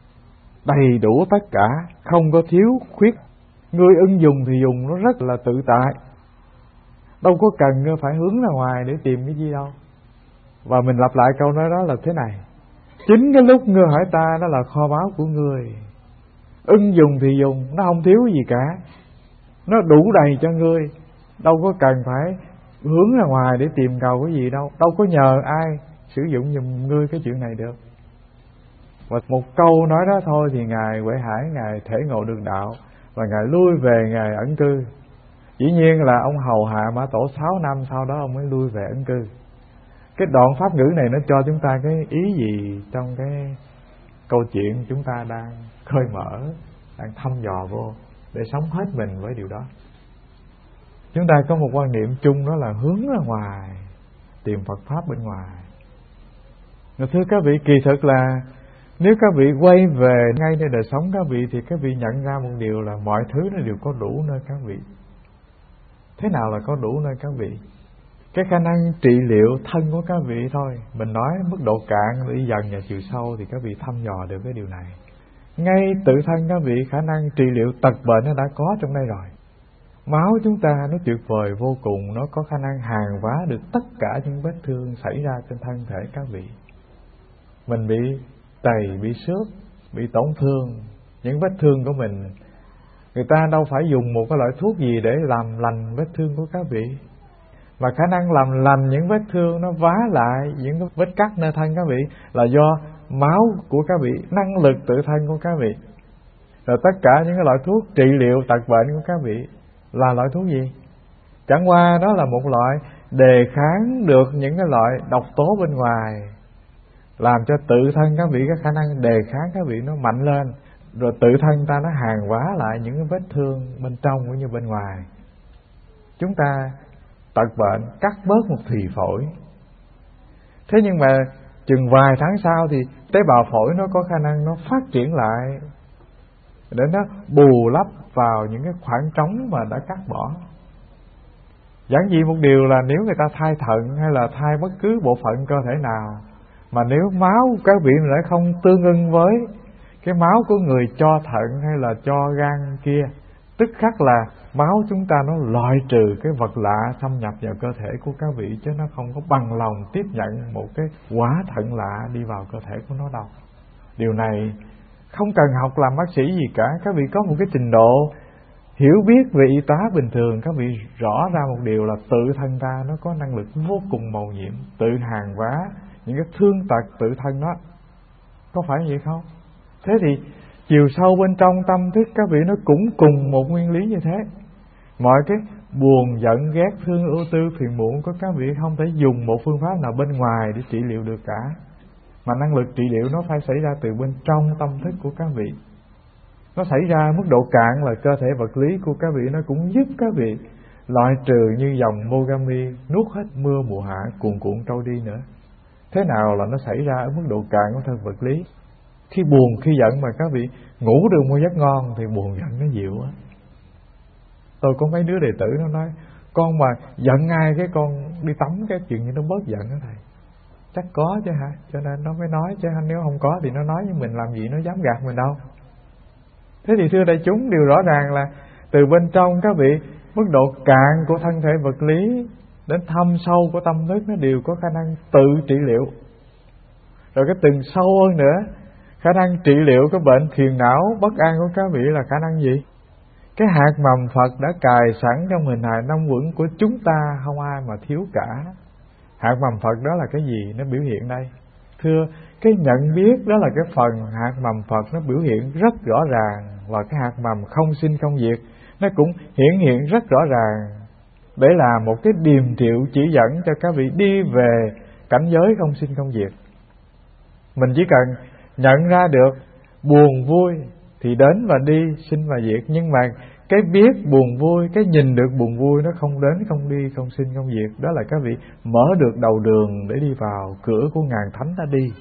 đầy đủ tất cả, không có thiếu khuyết. Ngươi ưng dùng thì dùng nó rất là tự tại, đâu có cần ngươi phải hướng ra ngoài để tìm cái gì đâu. Và mình lặp lại câu nói đó là thế này, chính cái lúc ngươi hỏi ta đó là kho báu của ngươi, ưng dùng thì dùng, nó không thiếu gì cả, nó đủ đầy cho ngươi, đâu có cần phải hướng ra ngoài để tìm cầu cái gì đâu, đâu có nhờ ai sử dụng giùm ngươi cái chuyện này được. Và một câu nói đó thôi thì Ngài Huệ Hải Ngài thể ngộ được đạo và Ngài lui về Ngài ẩn cư. Dĩ nhiên là ông hầu hạ Mã Tổ sáu năm, sau đó ông mới lui về ẩn cư. Cái đoạn pháp ngữ này nó cho chúng ta cái ý gì trong cái câu chuyện chúng ta đang khơi mở, đang thăm dò vô để sống hết mình với điều đó. Chúng ta có một quan niệm chung, đó là hướng ra ngoài tìm Phật Pháp bên ngoài. Và thưa các vị, kỳ thực là nếu các vị quay về ngay nơi đời sống các vị thì các vị nhận ra một điều là mọi thứ nó đều có đủ nơi các vị. Thế nào là có đủ nơi các vị? Cái khả năng trị liệu thân của các vị thôi. Mình nói mức độ cạn đi dần và chiều sâu thì các vị thăm dò được cái điều này. Ngay tự thân các vị khả năng trị liệu tật bệnh nó đã có trong đây rồi. Máu chúng ta nó tuyệt vời vô cùng, nó có khả năng hàn vá được tất cả những vết thương xảy ra trên thân thể các vị. Mình bị tầy, bị xước, bị tổn thương, những vết thương của mình, người ta đâu phải dùng một cái loại thuốc gì để làm lành vết thương của các vị, mà khả năng làm lành những vết thương nó vá lại những cái vết cắt nơi thân các vị là do máu của các vị, năng lực tự thân của các vị. Rồi tất cả những cái loại thuốc trị liệu tật bệnh của các vị là loại thuốc gì? Chẳng qua đó là một loại đề kháng được những cái loại độc tố bên ngoài, làm cho tự thân các vị cái khả năng đề kháng các vị nó mạnh lên, rồi tự thân ta nó hàn vá lại những cái vết thương bên trong cũng như bên ngoài. Chúng ta tật bệnh cắt bớt một thùy phổi, thế nhưng mà chừng vài tháng sau thì tế bào phổi nó có khả năng nó phát triển lại, để nó bù lấp vào những cái khoảng trống mà đã cắt bỏ. Giản dị một điều là nếu người ta thay thận hay là thay bất cứ bộ phận cơ thể nào, mà nếu máu các vị lại không tương ưng với cái máu của người cho thận hay là cho gan kia, tức khắc là máu chúng ta nó loại trừ cái vật lạ xâm nhập vào cơ thể của các vị, chứ nó không có bằng lòng tiếp nhận một cái quả thận lạ đi vào cơ thể của nó đâu. Điều này không cần học làm bác sĩ gì cả. Các vị có một cái trình độ hiểu biết về y tá bình thường, các vị rõ ra một điều là tự thân ta nó có năng lực vô cùng mầu nhiệm, tự hàng vá những cái thương tật tự thân đó. Có phải vậy không? Thế thì chiều sâu bên trong tâm thức các vị nó cũng cùng một nguyên lý như thế. Mọi cái buồn, giận, ghét, thương, ưu tư, phiền muộn của các vị không thể dùng một phương pháp nào bên ngoài để trị liệu được cả, mà năng lực trị liệu nó phải xảy ra từ bên trong tâm thức của các vị. Nó xảy ra mức độ cạn là cơ thể vật lý của các vị, nó cũng giúp các vị loại trừ như dòng Mogami nuốt hết mưa mùa hạ cuồn cuộn trôi đi nữa. Thế nào là nó xảy ra ở mức độ cạn của thân vật lý? Khi buồn, khi giận mà các vị ngủ được một giấc ngon thì buồn giận nó dịu á. Tôi có mấy đứa đệ tử nó nói, con mà giận ai cái con đi tắm cái chuyện như nó bớt giận đó thầy. Chắc có chứ hả? Cho nên nó mới nói, chứ nếu không có thì nó nói với mình làm gì nó dám gạt mình đâu. Thế thì thưa đại chúng, điều rõ ràng là từ bên trong các vị, mức độ cạn của thân thể vật lý đến thâm sâu của tâm thức nó đều có khả năng tự trị liệu. Rồi cái từng sâu hơn nữa, khả năng trị liệu cái bệnh phiền não bất an của các vị là khả năng gì? Cái hạt mầm Phật đã cài sẵn trong hình hài năm uẩn của chúng ta, không ai mà thiếu cả. Hạt mầm Phật đó là cái gì? Nó biểu hiện đây. Thưa, cái nhận biết đó là cái phần hạt mầm Phật nó biểu hiện rất rõ ràng, và cái hạt mầm không sinh không diệt nó cũng hiển hiện rất rõ ràng, để là một cái điềm triệu chỉ dẫn cho các vị đi về cảnh giới không sinh không diệt. Mình chỉ cần nhận ra được buồn vui thì đến và đi, sinh và diệt, nhưng mà cái biết buồn vui, cái nhìn được buồn vui nó không đến không đi, không sinh không diệt, đó là các vị mở được đầu đường để đi vào cửa của ngàn thánh ta đi.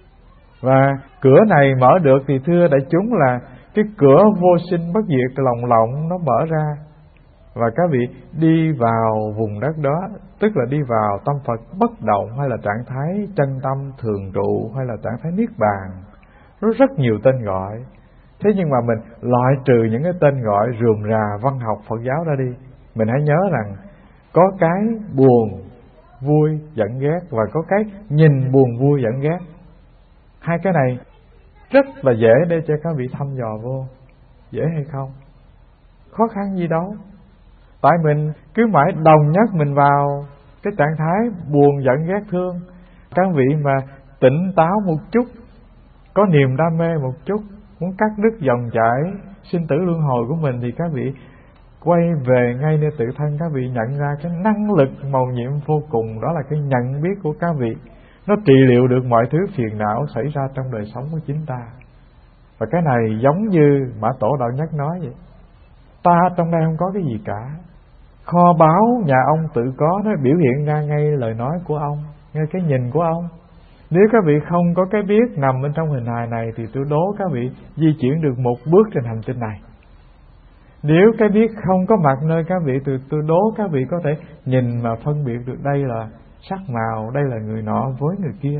Và cửa này mở được thì thưa đại chúng là cái cửa vô sinh bất diệt lòng lộng nó mở ra, và các vị đi vào vùng đất đó, tức là đi vào tâm Phật bất động, hay là trạng thái chân tâm thường trụ, hay là trạng thái niết bàn. Nó rất nhiều tên gọi. Thế nhưng mà mình loại trừ những cái tên gọi rườm rà văn học Phật giáo ra đi. Mình hãy nhớ rằng có cái buồn, vui, giận ghét, và có cái nhìn buồn, vui, giận ghét. Hai cái này rất là dễ để cho các vị thăm dò vô. Dễ hay không? Khó khăn gì đâu. Tại mình cứ mãi đồng nhất mình vào cái trạng thái buồn, giận, ghét, thương. Các vị mà tỉnh táo một chút, có niềm đam mê một chút, muốn cắt đứt dòng chảy sinh tử luân hồi của mình, thì các vị quay về ngay nơi tự thân. Các vị nhận ra cái năng lực mầu nhiệm vô cùng, đó là cái nhận biết của các vị. Nó trị liệu được mọi thứ phiền não xảy ra trong đời sống của chính ta. Và cái này giống như Mã Tổ Đạo Nhất nói vậy. Ta trong đây không có cái gì cả, kho báu nhà ông tự có, nó biểu hiện ra ngay lời nói của ông, ngay cái nhìn của ông. Nếu các vị không có cái biết nằm bên trong hình hài này, thì tôi đố các vị di chuyển được một bước trên hành tinh này. Nếu cái biết không có mặt nơi các vị, thì tôi đố các vị có thể nhìn mà phân biệt được đây là sắc màu, đây là người nọ với người kia.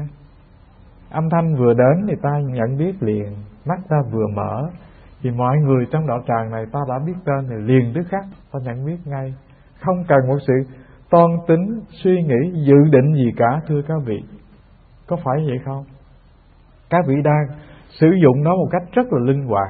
Âm thanh vừa đến thì ta nhận biết liền, mắt ta vừa mở thì mọi người trong đạo tràng này ta đã biết tên thì liền tức khắc ta nhận biết ngay, không cần một sự toan tính suy nghĩ dự định gì cả. Thưa các vị, có phải vậy không? Các vị đang sử dụng nó một cách rất là linh hoạt.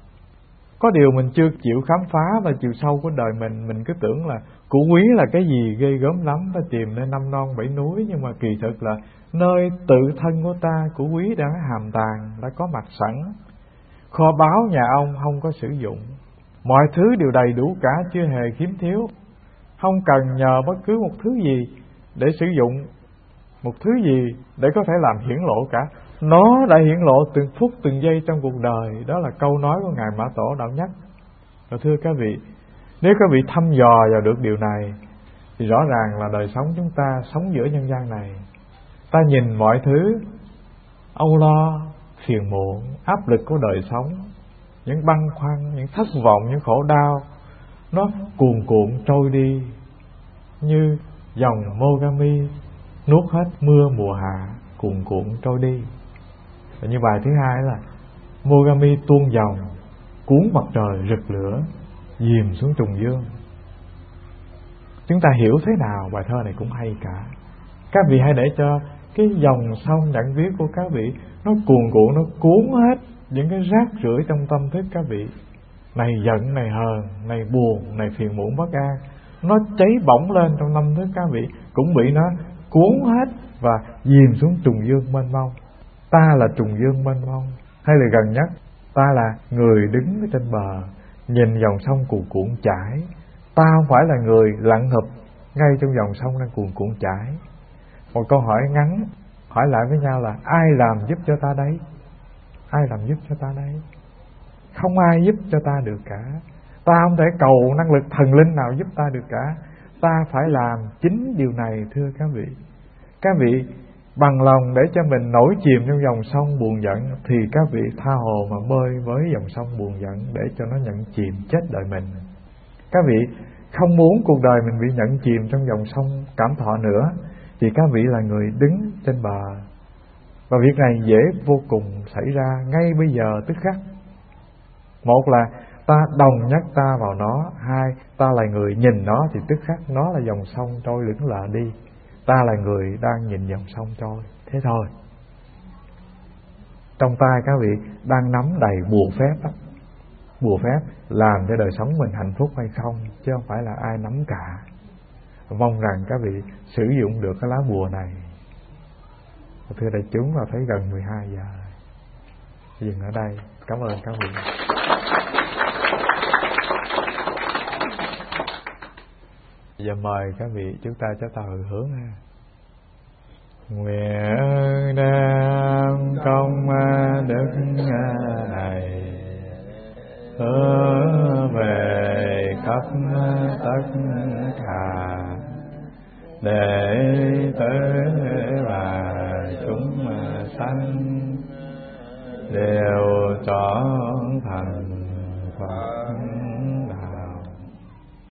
Có điều mình chưa chịu khám phá và chiều sâu của đời mình. Mình cứ tưởng là củ quý là cái gì ghê gớm lắm, ta tìm lên năm non bảy núi. Nhưng mà kỳ thực là nơi tự thân của ta, củ quý đã hàm tàng, đã có mặt sẵn. Kho báu nhà ông không có sử dụng, mọi thứ đều đầy đủ cả, chưa hề khiếm thiếu. Không cần nhờ bất cứ một thứ gì để sử dụng, một thứ gì để có thể làm hiển lộ cả. Nó đã hiển lộ từng phút từng giây trong cuộc đời. Đó là câu nói của Ngài Mã Tổ Đạo Nhất. Và thưa các vị, nếu các vị thăm dò vào được điều này, thì rõ ràng là đời sống chúng ta sống giữa nhân gian này, ta nhìn mọi thứ âu lo, phiền muộn, áp lực của đời sống, những băn khoăn, những thất vọng, những khổ đau, nó cuồn cuộn trôi đi như dòng Mogami nuốt hết mưa mùa hạ, cuồn cuộn trôi đi. Và như bài thứ hai là Mogami tuôn dòng, cuốn mặt trời rực lửa, dìm xuống trùng dương. Chúng ta hiểu thế nào bài thơ này cũng hay cả. Các vị hãy để cho cái dòng sông nhận viết của các vị nó cuồn cuộn, nó cuốn hết những cái rác rưởi trong tâm thức các vị. Này giận, này hờn, này buồn, này phiền muộn bất an, nó cháy bỏng lên trong tâm thức các vị, cũng bị nó cuốn hết và dìm xuống trùng dương mênh mông. Ta là trùng dương mênh mông, hay là gần nhất, ta là người đứng ở trên bờ nhìn dòng sông cuồn cuộn chảy. Ta không phải là người lặn hụp ngay trong dòng sông đang cuồn cuộn chảy. Một câu hỏi ngắn hỏi lại với nhau là ai làm giúp cho ta đấy? Ai làm giúp cho ta đấy? Không ai giúp cho ta được cả. Ta không thể cầu năng lực thần linh nào giúp ta được cả. Ta phải làm chính điều này thưa các vị. Các vị bằng lòng để cho mình nổi chìm trong dòng sông buồn giận, thì các vị tha hồ mà bơi với dòng sông buồn giận để cho nó nhận chìm chết đời mình. Các vị không muốn cuộc đời mình bị nhận chìm trong dòng sông cảm thọ nữa, thì các vị là người đứng trên bờ. Và việc này dễ vô cùng xảy ra ngay bây giờ tức khắc. Một là ta đồng nhất ta vào nó, hai ta là người nhìn nó thì tức khắc nó là dòng sông trôi lững lờ đi. Ta là người đang nhìn dòng sông trôi, thế thôi. Trong tay các vị đang nắm đầy bùa phép đó. Bùa phép làm cho đời sống mình hạnh phúc hay không, chứ không phải là ai nắm cả. Mong rằng các vị sử dụng được cái lá bùa này. Thưa đại chúng, là thấy gần mười hai giờ, dừng ở đây. Cảm ơn các vị. Giờ mời các vị chúng ta cho ta hồi hướng ha. Nguyện đem công đức này hướng về khắp tất cả đệ tử và chúng sanh đều trọn thành